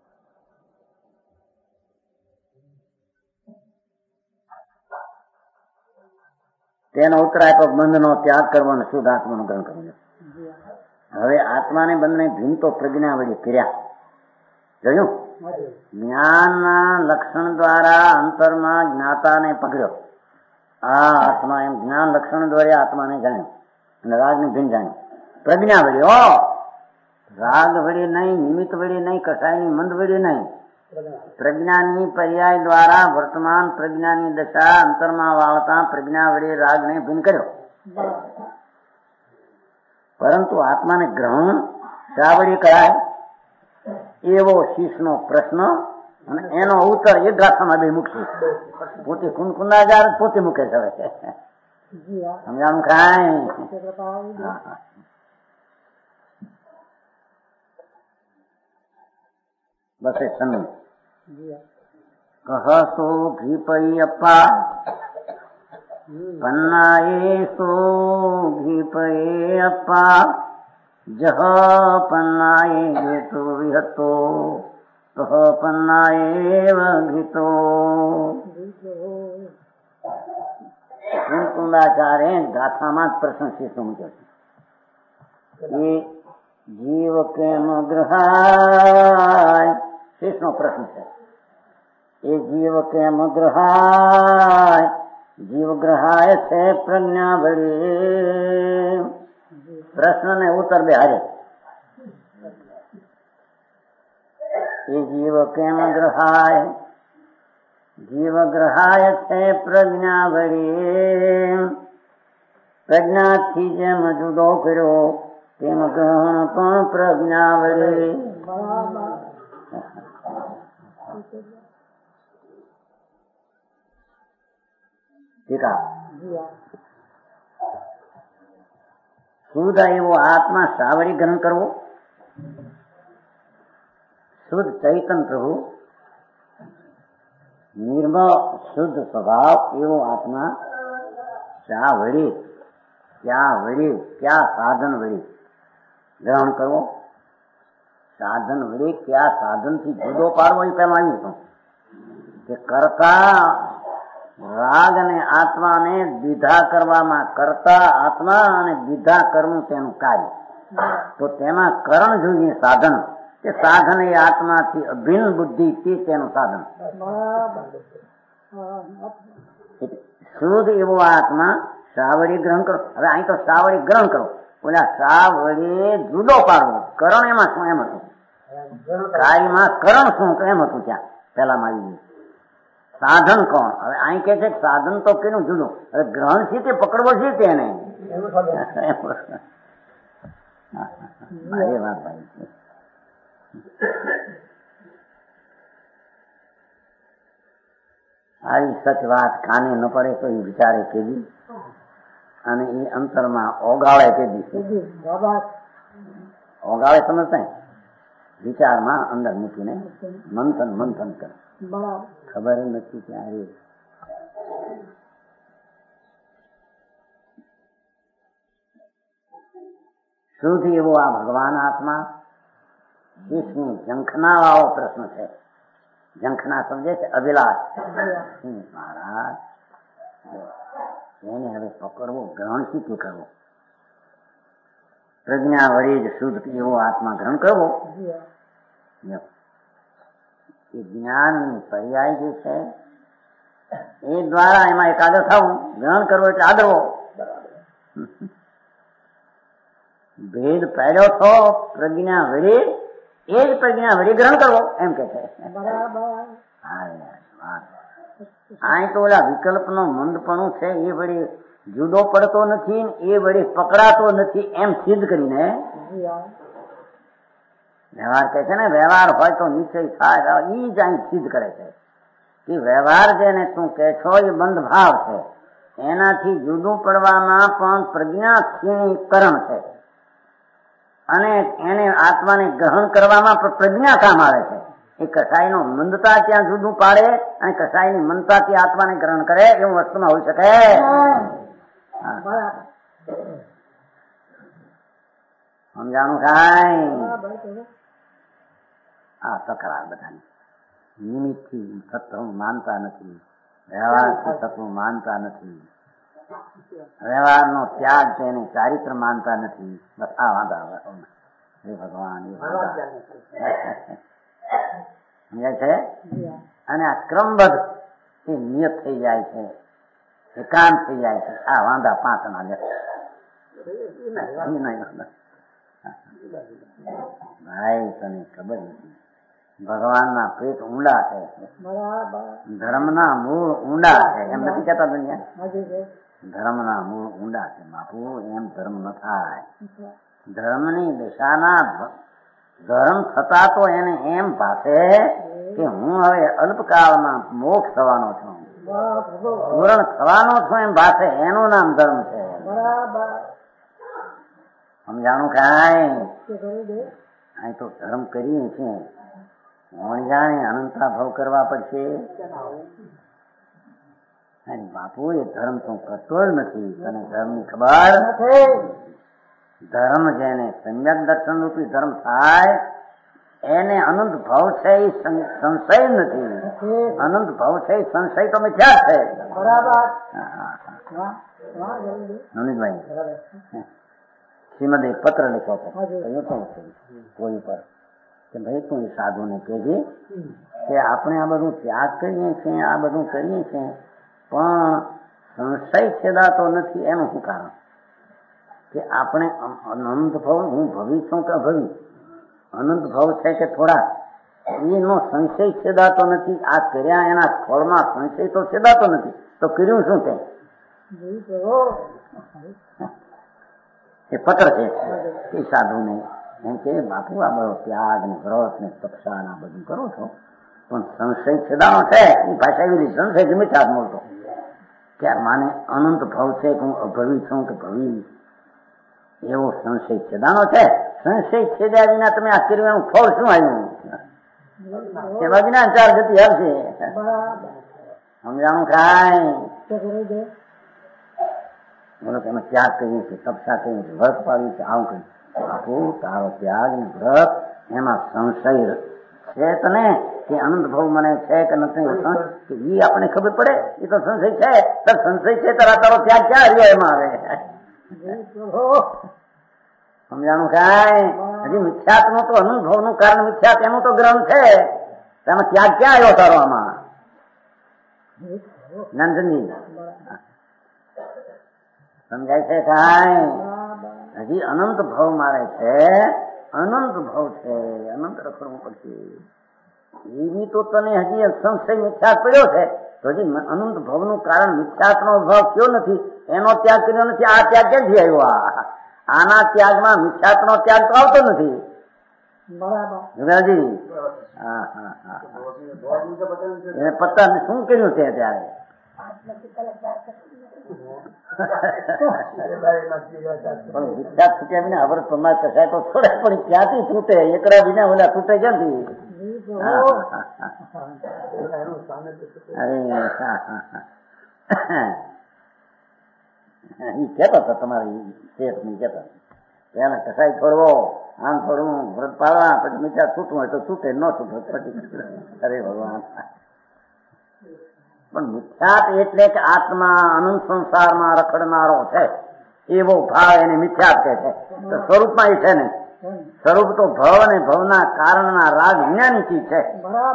તેનો ઉત્તર આપ્યો બંધનો ત્યાગ કરવો અને શુદ્ધ આત્માનું ગ્રહણ કરવું. હવે આત્માને બંધને ભીન તો પ્રજ્ઞા વળી કર્યા. જોયું, જ્ઞાનના લક્ષણ દ્વારા અંતરમાં જ્ઞાતાને પકડ્યો. આ આત્મા એમ જ્ઞાન લક્ષણ દ્વારા આત્માને જાણ્યો અને રાગને ભીન જાણ્યો. પ્રજ્ઞા વળી, ઓ રાગ વળી નહીં, નિમિત્ત વળી નહીં, કસાયની મંદ વળી નહીં, પ્રજ્ઞાની પર્યાય દ્વારા વર્તમાન પ્રજ્ઞાની દશા અંતરમાં વાળતા પ્રજ્ઞા વળી રાગને ભીન કર્યો. પરંતુ આત્માને ગ્રહણ શા વળી કરાય એવો શીશનો પ્રશ્ન અને એનો ઉત્તર એ ગાથામાં બે મૂકશે. પોતે કુનકુંડાજાર પોતે મૂકે છે. હવે સમજાણું ખાય. બસ એ સન્ન કહસો ઘી પઈ અપ્પા પન્નાએ સો ઘી પઈ અપ્પા જહ પન્નાએ ઘેતો વિહતો કહ પન્નાએ ઘીતો. કુંકુંડાચારે ગાથામાં જ પ્રશ્ન શીર્ષ મૂક્યો છે. એ જીવ કેમ ગ્રહાય શેષનો પ્રશ્ન છે. એ જીવ કેમ ગ્રહાય, જીવ ગ્રહાય છે પ્રજ્ઞા વળી. પ્રશ્ન ને ઉત્તર બે હારે. એ જીવ કેમ ગ્રહાય, જીવ ગ્રહાય છે પ્રજ્ઞા વળી. પ્રજ્ઞાથી જેમ જુદો કર્યો તેમ ગ્રહણ પણ પ્રજ્ઞા વળી. શુદ્ધ એવો આત્મા સાવરી ગ્રહણ કરવો, શુદ્ધ ચૈતન પ્રભુ નિર્મળ શુદ્ધ સ્વભાવ એવો આત્મા શા વળી, ક્યાં વળી, ક્યાં સાધન વળી ગ્રહણ કરવો. સાધન વળી ક્યાં સાધન થી જુદો પાડવો એ પેલા આવ્યું હતું કે કરતા રાગ અને આત્માને દ્વિધા કરવામાં, કરતા આત્મા અને દ્વિધા કરવું તેનું કાર્ય. તો તેમાં કરણ જોઈએ સાધન, કે સાધન એ આત્માથી અભિન્ન બુદ્ધિ તે તેનું સાધન. શુદ્ધ એવો આત્મા સાવડી ગ્રહણ કરો. હવે અહીં તો સાવડી ગ્રહણ કરો, ઓલા સાવડી જુદો પાડવો. કરણ એમાં શું એમ હતું, કાર્યમાં કરણ શું એમ હતું ત્યાં પેલામાં આવી ગયું. સાધન કોણ? હવે અહીં કે છે સાધન તો કેનું જુદું. હવે ગ્રહણ છે તે પકડવો છે તેને વાત ભાઈ. આવી સચ વાત કાને ન પડે તો એ વિચારે કેદી, અને એ અંતરમાં ઓગાળે કેદી. ઓગાળે સમજતા વિચારમાં અંદર મૂકીને મંથન મંથન કરે. ખબર નથી ક્યારે શુદ્ધ એવો આ ભગવાન આત્મા. શીશની ઝંખના વાળો પ્રશ્ન છે. ઝંખના સમજે છે, અભિલાષ. મહારાજ એને હવે પકડવો, ગ્રહણ શીખી કરવો. પ્રજ્ઞા વળી જ શુદ્ધ એવો આત્મા ગ્રહણ કરવો. એ જ્ઞાનની પર્યાય જે છે એ દ્વારા એમાં એકાગ્ર થવું. ગ્રહણ કરવો એટલે આદરવો. ભેદ પહેર્યો તો પ્રજ્ઞા વળી, એ જ પ્રજ્ઞા વળી ગ્રહણ કરવો એમ કે છે. આ તો ઓલા વિકલ્પનો મંદપણું છે એ વળી જુદો પડતો નથી, એ વળી પકડાતો નથી એમ સિદ્ધ કરીને વ્યવહાર કહે છે ને. વ્યવહાર હોય તો નિશ્ચય થાય, એ જ અહીં સિદ્ધ કરે છે કે વ્યવહાર જેને તું કહે છો એ બંધ ભાવ છે. એનાથી જુદું પડવામાં પણ પ્રજ્ઞા ક્ષીણીકરણ છે, અને એને આત્માને ગ્રહણ કરવામાં પણ પ્રજ્ઞા કામ આવે છે. એ કસાઈનો મંદતા ત્યાં જુદું પાડે અને કસાઈની મંદતાથી આત્માને ગ્રહણ કરે એવું વસ્તુમાં હોઈ શકે. સમજાણું કાંઈ? આ તકરાર બધાની નિમિત્તથી તત્વ માનતા નથી, વ્યવહારથી તત્વ માનતા નથી, વ્યવહારનો ત્યાગ છે એને ચારિત્ર માનતા નથી. બસ આ વાંધા હે ભગવાન એ વાંધા સમજાય છે. અને આ ક્રમબદ્ધ એ નિયત થઈ જાય છે, એકાંત થઈ જાય છે. આ વાંધા પાંચ ના લે ભાઈ તને ખબર નથી ભગવાનના પેટ ઊંડા છે, ધર્મના મૂળ ઊંડા છે. એમ નથી કેતા દુનિયા ધર્મના મૂળ ઊંડા છે બાપુ, એમ ધર્મ ન થાય. ધર્મની દિશાના ધર્મ થતા તો એને એમ ભાષે કે હું હવે અલ્પકાળમાં મોક્ષ થવાનો છું, પૂરણ થવાનો છું એમ ભાષે. એનું નામ ધર્મ છે. સમજાણું કાંઈ? અહીં તો ધર્મ કરીએ છીએ જાણે અનંતા ભાવ કરવા પડશે. બાપુ એ ધર્મ તો કરતો જ નથી. તને ધર્મની ખબર? ધર્મ જેને સમ્યક દર્શન રૂપી ધર્મ થાય એને અનંત ભાવ છે એ સંશય નથી. અનંત ભાવ છે એ સંશય તો મિથ્યા છે. નવનીતભાઈ શ્રીમદ એક પત્ર લખ્યો હતો કોઈ પર કે ભાઈ તું સાધુ ને કહેજે કે આપણે આ બધું ત્યાગ કરીએ છીએ, આ બધું કરીએ છીએ, પણ સંશય છેદાતો નથી. એનું શું કારણ? કે આપણે અનંત ભાવ, હું ભવિ છું કે અભવિ, અનંત ભાવ છે કે થોડા, એનો સંશય છેદાતો નથી. આ કર્યા એના ફળમાં સંશય તો છેદાતો નથી, તો કર્યું શું છે? એ પત્ર છે એ સાધુને એમ કે બાપુ આ બધો ત્યાગ ને વ્રત ને તપસ્યા આ બધું કરો છો, પણ સંશય છેદાનો છે. એ ભાષા એવી રીતે સંશય ગમે ચાર મળતો કે માને અનંત ભાવ છે કે હું અભવી છું કે ભવી, એવો સંશય છેદાનો છે. સંશય છેદ્યા વિના તમે આ કર્યું ફળ શું આવ્યું? એમાં વિના ચાર ગતિ આવશે. સમજાણું કાંઈ? બોલો કે અમે ત્યાગ કરીએ છીએ, તપસ્યા કરીએ છીએ, વ્રત પાડીએ છીએ, આવું કર્યું. બાપુ તારો ત્યાગ ને વ્રત એમાં સંશય છે તને કે અનંત ભાવ મને છે કે નથી કે એ આપણે ખબર પડે? એ તો સંશય છે. તો સંશય છે તારા તારો ત્યાગ ક્યાં રહ્યો એમાં આવે? સમજાણું કાંઈ? હજી મિથ્યાત નું તો અનુભવ નું કારણ મિથ્યાત એનું તો ગ્રહણ છે. તેમાં ત્યાગ ક્યાં આવ્યો તારો આમાં? નંદનજી સમજાય છે કાંઈ? હજી અનંત ભાવ મારે છે, અનંત ભાવ છે, અનંત રખડવું પડશે. એવી તો તને હજી સંશય મિથ્યાત પડ્યો છે, તો હજી અનંત ભાવનું કારણ મિથ્યાત નો ભાવ કયો નથી, એનો ત્યાગ કર્યો નથી. આ ત્યાગ ક્યાંથી આવ્યો? આના ત્યાગમાં મિથ્યાત નો ત્યાગ તો આવતો નથી. જુગાજી હા હા હા એને પત્તા શું કર્યું છે ત્યારે? પણ વિખ્યાત છૂટ્યા વિના અવર તમારે કસાય તો છોડે, પણ ક્યાંથી છૂટે? એકડા વિના ઓલા છૂટે ક્યાંથી? અરે એ કેતા હતા તમારી શેઠ ની કેતા પેલા કસાય છોડવો, આમ છોડવું, વ્રત પાડવા, પછી મીઠા છૂટવું હોય તો છૂટે, ન છૂટવું પછી. અરે ભગવાન! પણ મિથ્યાત એટલે કે આત્મા અનંત સંસારમાં રખડનારો છે એવો ભાવ એને મિથ્યાત કહે છે. તો સ્વરૂપમાં એ છે ને, સ્વરૂપ તો ભવ અને ભવના કારણના રાગ વિજ્ઞાની ચીજ છે.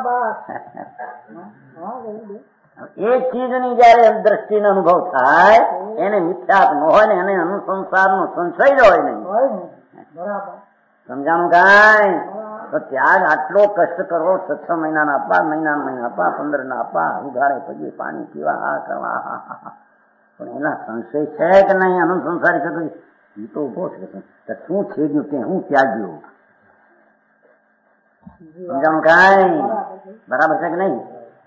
એક ચીજની જયારે દ્રષ્ટિનો અનુભવ થાય એને મિથ્યાત ન હોય ને એને અનુસંસારનો સંશય જ હોય નહીં. સમજાણું કાંઈ? તો ત્યાગ આટલો કષ્ટ કરવો, છ છ મહિનાના આપવા, મહિનાના મહિના આપવા, પંદર ના આપવા, ઉઘાડે પગે પાણી પીવા, આ કરવા, પણ એના સંશય છે કે નહીં? અનંત સંસારી છે એ તો ઉભો છે. શું છે ગયું તે હું ત્યાગ્યું? સમજાણું કાંઈ? બરાબર છે કે નહીં?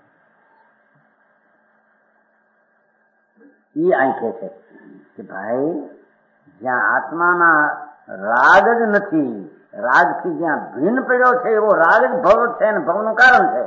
એ અહીં કહે છે કે ભાઈ જ્યાં આત્માના રાગ જ નથી રાગથી જ્યાં ભિન્ન પડ્યો છે એવો રાગ જ ભવ છે અને ભવનું કારણ છે.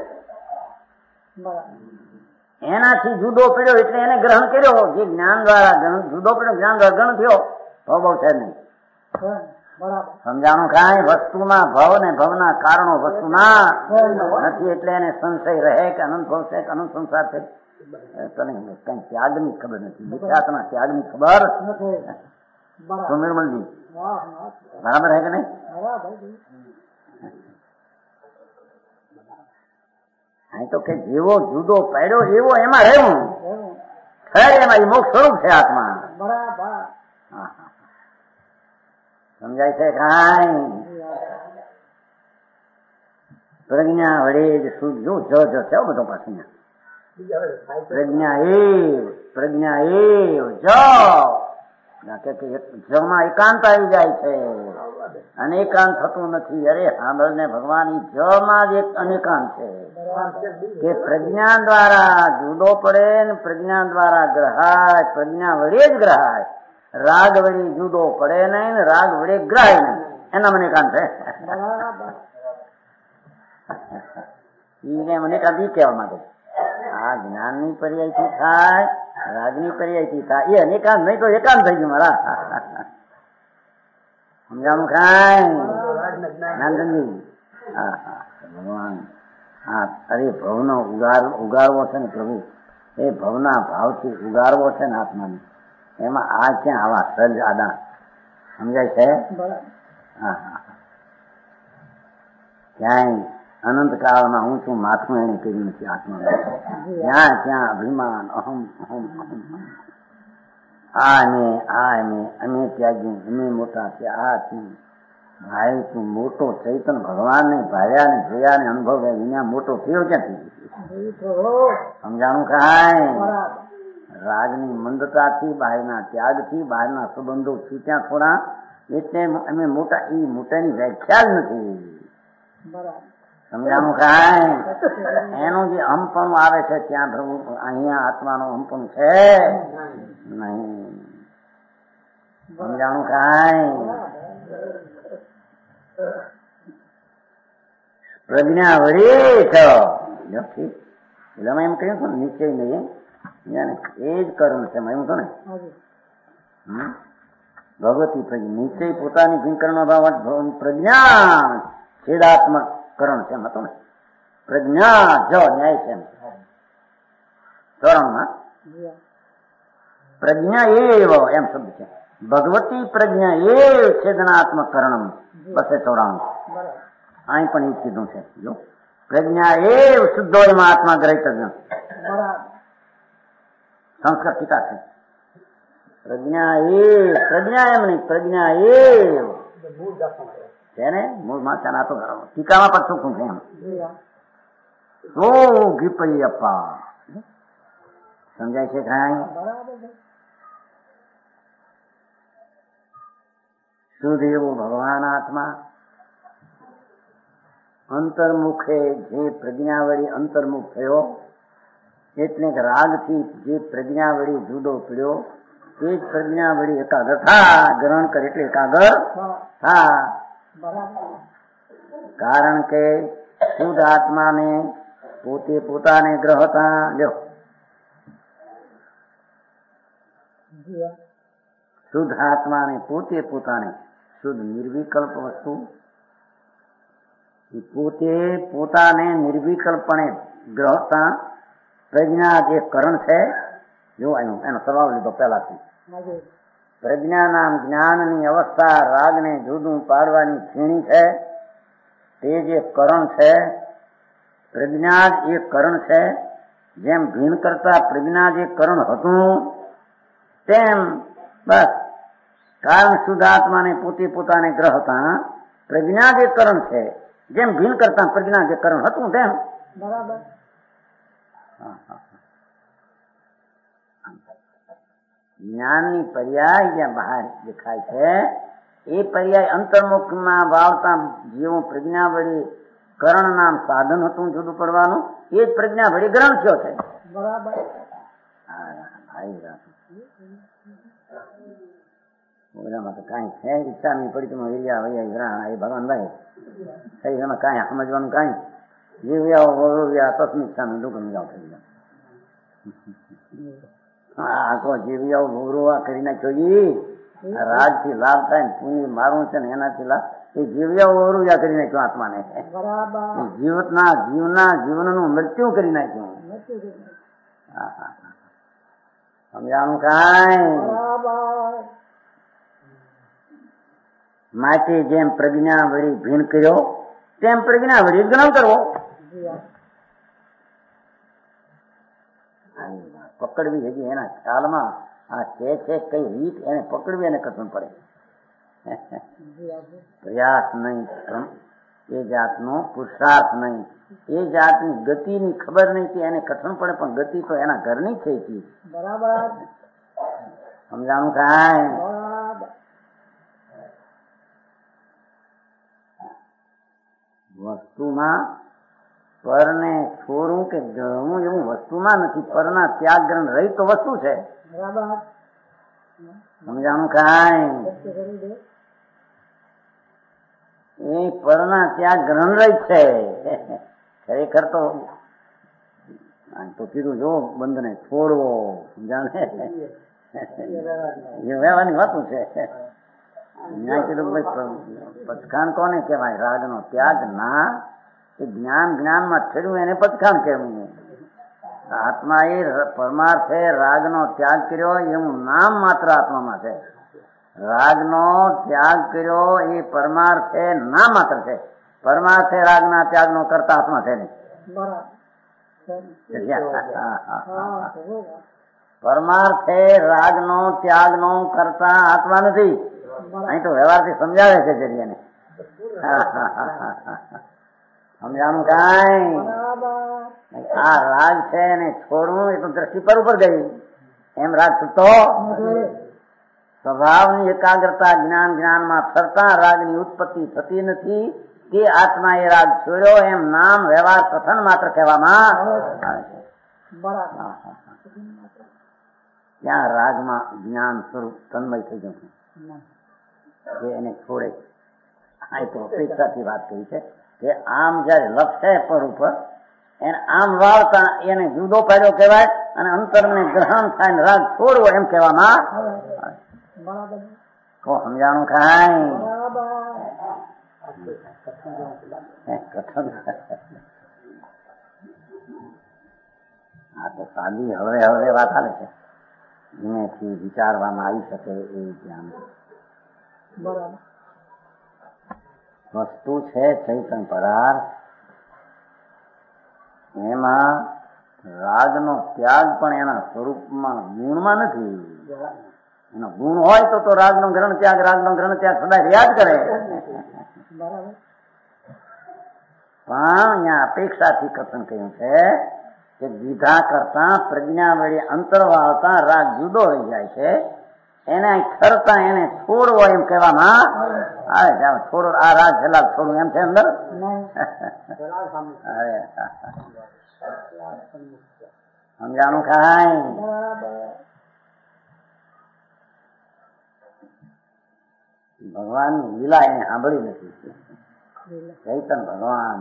એનાથી જુદો પડ્યો એટલે એને ગ્રહણ કર્યો. જે જ્ઞાન દ્વારા જુદો પડ્યો, જ્ઞાન દ્વારા ગ્રહણ થયો, ભવ ભવ છે નહીં. સમજાણું કાંઈ? વસ્તુના ભવ ને ભવના કારણો વસ્તુના નથી એટલે એને સંશય રહે કે અનંત ભવ છે કે અનંત સંસાર છે. તને કઈ ત્યાગની ખબર નથી, મિથ્યાત્મા ત્યાગની ખબર સુનિર્મલજી બરાબર હે કે નહીં? અહીં તો કે જેવો જુદો પડ્યો એવો એમાં રહેવું, ખરે એમાં એ મોક્ષ સ્વરૂપ છે આત્મા. સમજાય છે કાંઈ? પ્રજ્ઞા વડે જ શુદ્ધ જો જ છે બધો પાછું. પ્રજ્ઞા એવ પ્રજ્ઞા એવ જમાં એકાંત આવી જાય છે, અનેકાંત થતું નથી. અરે સાંભળ ને ભગવાન, ઈ જમાં જ એક અનેકાંત છે કે પ્રજ્ઞા દ્વારા જુદો પડે ને પ્રજ્ઞા દ્વારા ગ્રહાય, પ્રજ્ઞા વડે જ ગ્રહાય. રાગ વડે જુદો પડે નહીં ને રાગ વડે ગ્રહાય નહીં, એના મને એકાંત છે. મને કાંઈ કહેવા માંગે આ જ્ઞાન ની પર્યાયથી થાય, રાગની પર્યાયથી થાય. એ અનેકાંત નહીં તો એકાંત થઈ ગયું મારા. સમજાણું કાંઈ નાનજી? હા હા ભગવાન, હા અરે ભવનો ઉગાર ઉગારવો છે ને પ્રભુ, એ ભવના ભાવથી ઉગારવો છે ને આત્માને. એમાં આ ક્યાં આવા સર્જ આદા સમજાય છે? હા હા ક્યાંય અનંત કાળમાં હું છું માથું એને કર્યું નથી આત્મા. જ્યાં ત્યાં અભિમાન, અહમ અહમ અહમ, આ ને આ ને અમે ત્યાગી, અમે મોટા છે, આ છું ભાઈ તું મોટો ચૈતન ભગવાન ને ભાર્યા ને જોયા ને અનુભવ વિના મોટો થયો ક્યાંથી? સમજાણું કાંઈ? રાગની મંદતાથી, બહારના ત્યાગથી, બહારના સંબંધો છૂટ્યા થોડા એટલે અમે મોટા. એ મોટાની વ્યાખ્યા જ નથી. સમજાણું કાંઈ? એનું જે અમપણું આવે છે ત્યાં પ્રભુ અહીંયા આત્માનું અમપણું છે નહીં. સમજાણું કાંઈ? પ્રજ્ઞા વળી છો એટલે એમ કહ્યું છું ને નિશ્ચય નહીં, એ જ કર્મ છે એમ તો ને. ભગવતી પ્રજ્ઞા નિશ્ચય પોતાની ભીંકરનો ભાવ પ્રજ્ઞા છેદાત્મક કરણ છે એમ હતો ને. પ્રજ્ઞા જો ન્યાય છે ચોરાણું પ્રજ્ઞા એવ એમ શબ્દ છે. ભગવતી પ્રજ્ઞા એવ છેદનાત્મક કરણ બસે ચોરાણું. અહીં પણ એ જ કીધું છે. જો પ્રજ્ઞા એવ શુદ્ધો એમાં આત્મા ગ્રહિત સંસ્કાર ટીકા છે. પ્રજ્ઞા એ પ્રજ્ઞા એમ નહીં, પ્રજ્ઞા એવ છે ને મૂળમાં છે. આ તો ટીકામાં પણ શું શું છે એમ શું ગીપઈ અપ્પા સમજાય છે કાંઈ? શુદ્ધ એવો ભગવાન આત્મા અંતર્મુખે જે પ્રજ્ઞાવળી અંતર્મુખ થયો એટલે કે રાગથી જે પ્રજ્ઞાવળી જુદો પડ્યો તે જ પ્રજ્ઞાવળી એકાગ્ર થા ગ્રહણ કરે એટલે એકાગ્ર થા. કારણ કે શુદ્ધ આત્માને પોતે પોતાને ગ્રહતા લ્યો શુદ્ધ આત્માને પોતે પોતાને શુદ્ધ નિર્વિકલ્પ વસ્તુ પોતે પોતાને નિર્વિકલ્પણે ગ્રહતા પ્રજ્ઞા જે કરણ છે જો એનો એનો સ્વભાવ લીધો પહેલાથી. પ્રજ્ઞા નામ જ્ઞાનની અવસ્થા રાગને જુદું પાડવાની ખીણી છે. તે જે કરણ છે પ્રજ્ઞા જ એ કરણ છે. જેમ ભીન કરતા પ્રજ્ઞા જે કરણ હતું તેમ બસ કારણ શુદ્ધાત્માને પોતે પોતાને ગ્રહતા પ્રજ્ઞા જે કરણ છે જેમ ભીન કરતા પ્રજ્ઞા જે કરણ હતું તેમ બરાબર. જ્ઞાનની પર્યાય જ્યાં બહાર દેખાય છે એ પર્યાય અંતર્મુખમાં વાવતા જેવું પ્રજ્ઞા વળી કરણ નામ સાધન હતું જુદું પડવાનું એ જ પ્રજ્ઞા વળી ગ્રહણ થયો છે બરાબર. એનામાં તો કાંઈ છે ઈચ્છા નહીં પડી તમે વીર્યા વૈયા ગ્રહણ એ ભગવાન ભાઈ થઈ એમાં કાંઈ સમજવાનું કાંઈ જીવ્યા વવ્યા તસ્મિત સામે દુઃખ જાવ થઈ જાય. હા તો જીવ્યા ભોગવવા કરી નાખ્યો રાગ થી લાભ થાય ને પુણ્ય મારું છે ને એનાથી લાભ એ જીવ્યા વરુયા કરી નાખ્યો આત્માને. જીવના જીવના જીવનનું મૃત્યુ કરી નાખ્યું. હા હા સમજાણું કાંઈ માટે જેમ પ્રજ્ઞા વળી ભીન કર્યો તેમ પ્રજ્ઞા વળી જ્ઞાન કરવો. પકડવી હજી એના ખ્યાલમાં આ છે છે કઈ રીત એને પકડવી એને કથન પડે. પ્રયાસ નહીં એ જાતનો પુરુષાર્થ નહીં એ જાતની ગતિની ખબર નહીં કે એને કથન પડે પણ ગતિ તો એના ઘરની છે ચીજ. બરાબર સમજાણું કાંઈ વસ્તુમાં પરને છોડવું કે ગણવું એવું વસ્તુમાં નથી. પરના ત્યાગ ગ્રહણ રહી તો વસ્તુ છે. બરાબર સમજાણું કાંઈ એ પરના ત્યાગ ગ્રહણ રહી છે. ખરેખર તો તો કીધું જો બંધને છોડવો સમજાણે એ વ્યવહારની વાતું છે. ત્યાં કીધું ભાઈ પચખાણ કોને કહેવાય? રાગ નો ત્યાગ ના એ જ્ઞાન જ્ઞાનમાં ઠર્યું એને પચખાણ કહેવું. આત્મા એ પરમાર્થે રાગ નો ત્યાગ કર્યો એવું નામ માત્ર આત્મામાં છે. રાગ નો ત્યાગ કર્યો એ પરમાર્થે નામ માત્ર છે. પરમાર્થે રાગ ના ત્યાગ નો કરતા આત્મા છે નહીં. પરમાર્થે રાગ નો ત્યાગ નો કરતા આત્મા નથી. અહીં તો વ્યવહારથી સમજાવે છે જરીને. સમજાણું કાંઈ આ રાગ છે એને છોડવું એ તો દ્રષ્ટિ પર ઉપર ગઈ. એમ રાગ છૂટતો સ્વભાવની એકાગ્રતા જ્ઞાન જ્ઞાનમાં ફરતા રાગની ઉત્પત્તિ થતી નથી. તે આત્મા એ રાગ છોડ્યો એમ નામ વ્યવહાર કથન માત્ર કહેવામાં આવે છે. ત્યાં રાગમાં જ્ઞાન સ્વરૂપ તન્મય થઈ ગયું કે એને છોડે. આ તો અપેક્ષાથી વાત કરી છે કે આમ જયારે લક્ષે પર ઉપર એને આમ વાળતા એને જુદો પાડ્યો કહેવાય અને અંતરને ગ્રહણ થાય રાગ છોડવો એમ કહેવામાં કો સમજાણું કાંઈ આ તો સાદી હવે હવે વાત આવે છે એનેથી વિચારવામાં આવી શકે એ ધ્યાન. વસ્તુ છે ચૈતન્ય પદાર્થ એમાં રાગનો ત્યાગ પણ એના સ્વરૂપમાં ગુણમાં નથી. એનો ગુણ હોય તો તો રાગનો ગ્રહણ ત્યાગ રાગનો ગ્રહણ ત્યાગ સદા યાદ કરે. પણ અહીંયા અપેક્ષાથી કથન કહ્યું છે કે વિધા કરતા પ્રજ્ઞા વડે અંતર વાળતા રાગ જુદો રહી જાય છે. એને ખરતા એને છોડવો એમ કહેવામાં આવે છે. છોડો આ રાગ છેલ્લા છોડવું એમ છે અંદર. સમજાણું કાંઈ ભગવાનની લીલા એને સાંભળી નથી. ચૈતન ભગવાન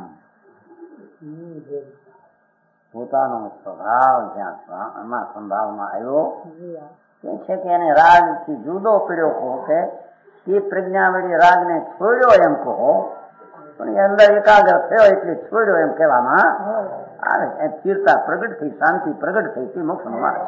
પોતાનો સ્વભાવ જ્યાં એમાં સંભાવમાં આવ્યો છે કે એને રાગ થી જુદો પડ્યો કહો કે તે પ્રજ્ઞા વળી રાગ ને છોડ્યો એમ કહો પણ એ અંદર એકાગ્ર થયો એટલે છોડ્યો એમ કહેવામાં આવે. સ્થિરતા પ્રગટ થઈ શાંતિ પ્રગટ થઈ તે મોક્ષ નો માર્ગ.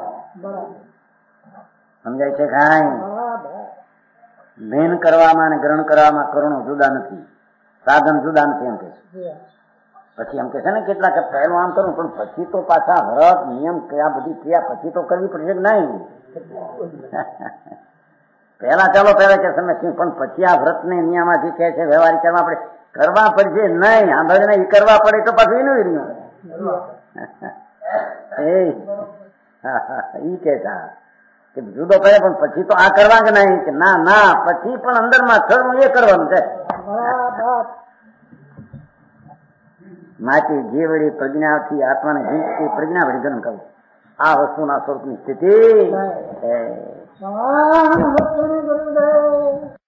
સમજાય છે કાંઈ? ભેન કરવામાં અને ગ્રહણ કરવામાં કરુણો જુદા નથી. સાધન જુદા નથી એમ કે પછી એમ કે છે ને કેટલાક પહેલું આમ કરું પણ પછી તો પાછા વ્રત નિયમ કયા બધી ક્રિયા પછી તો કરવી પડશે કે નહીં. પેલા ચાલો પેલા કે સમય પણ પછી આ વ્રત ને નિયમમાંથી કે છે વ્યવહારિક કરવા આપણે કરવા પડશે નહીં. આંધળીને એ કરવા પડે તો પાછું એનું રહ્યું ઈ કે કે જુદો કરે પણ પછી તો આ કરવા કે નહીં કે ના ના પછી પણ અંદર માં થયું એ કરવાનું છે. માટે જે વળી પ્રજ્ઞાથી આત્માને પ્રજ્ઞા વળી ગ્રહણ કરવું આ વસ્તુના સ્વરૂપની સ્થિતિ સમાન ભક્તને ગુરુદેવ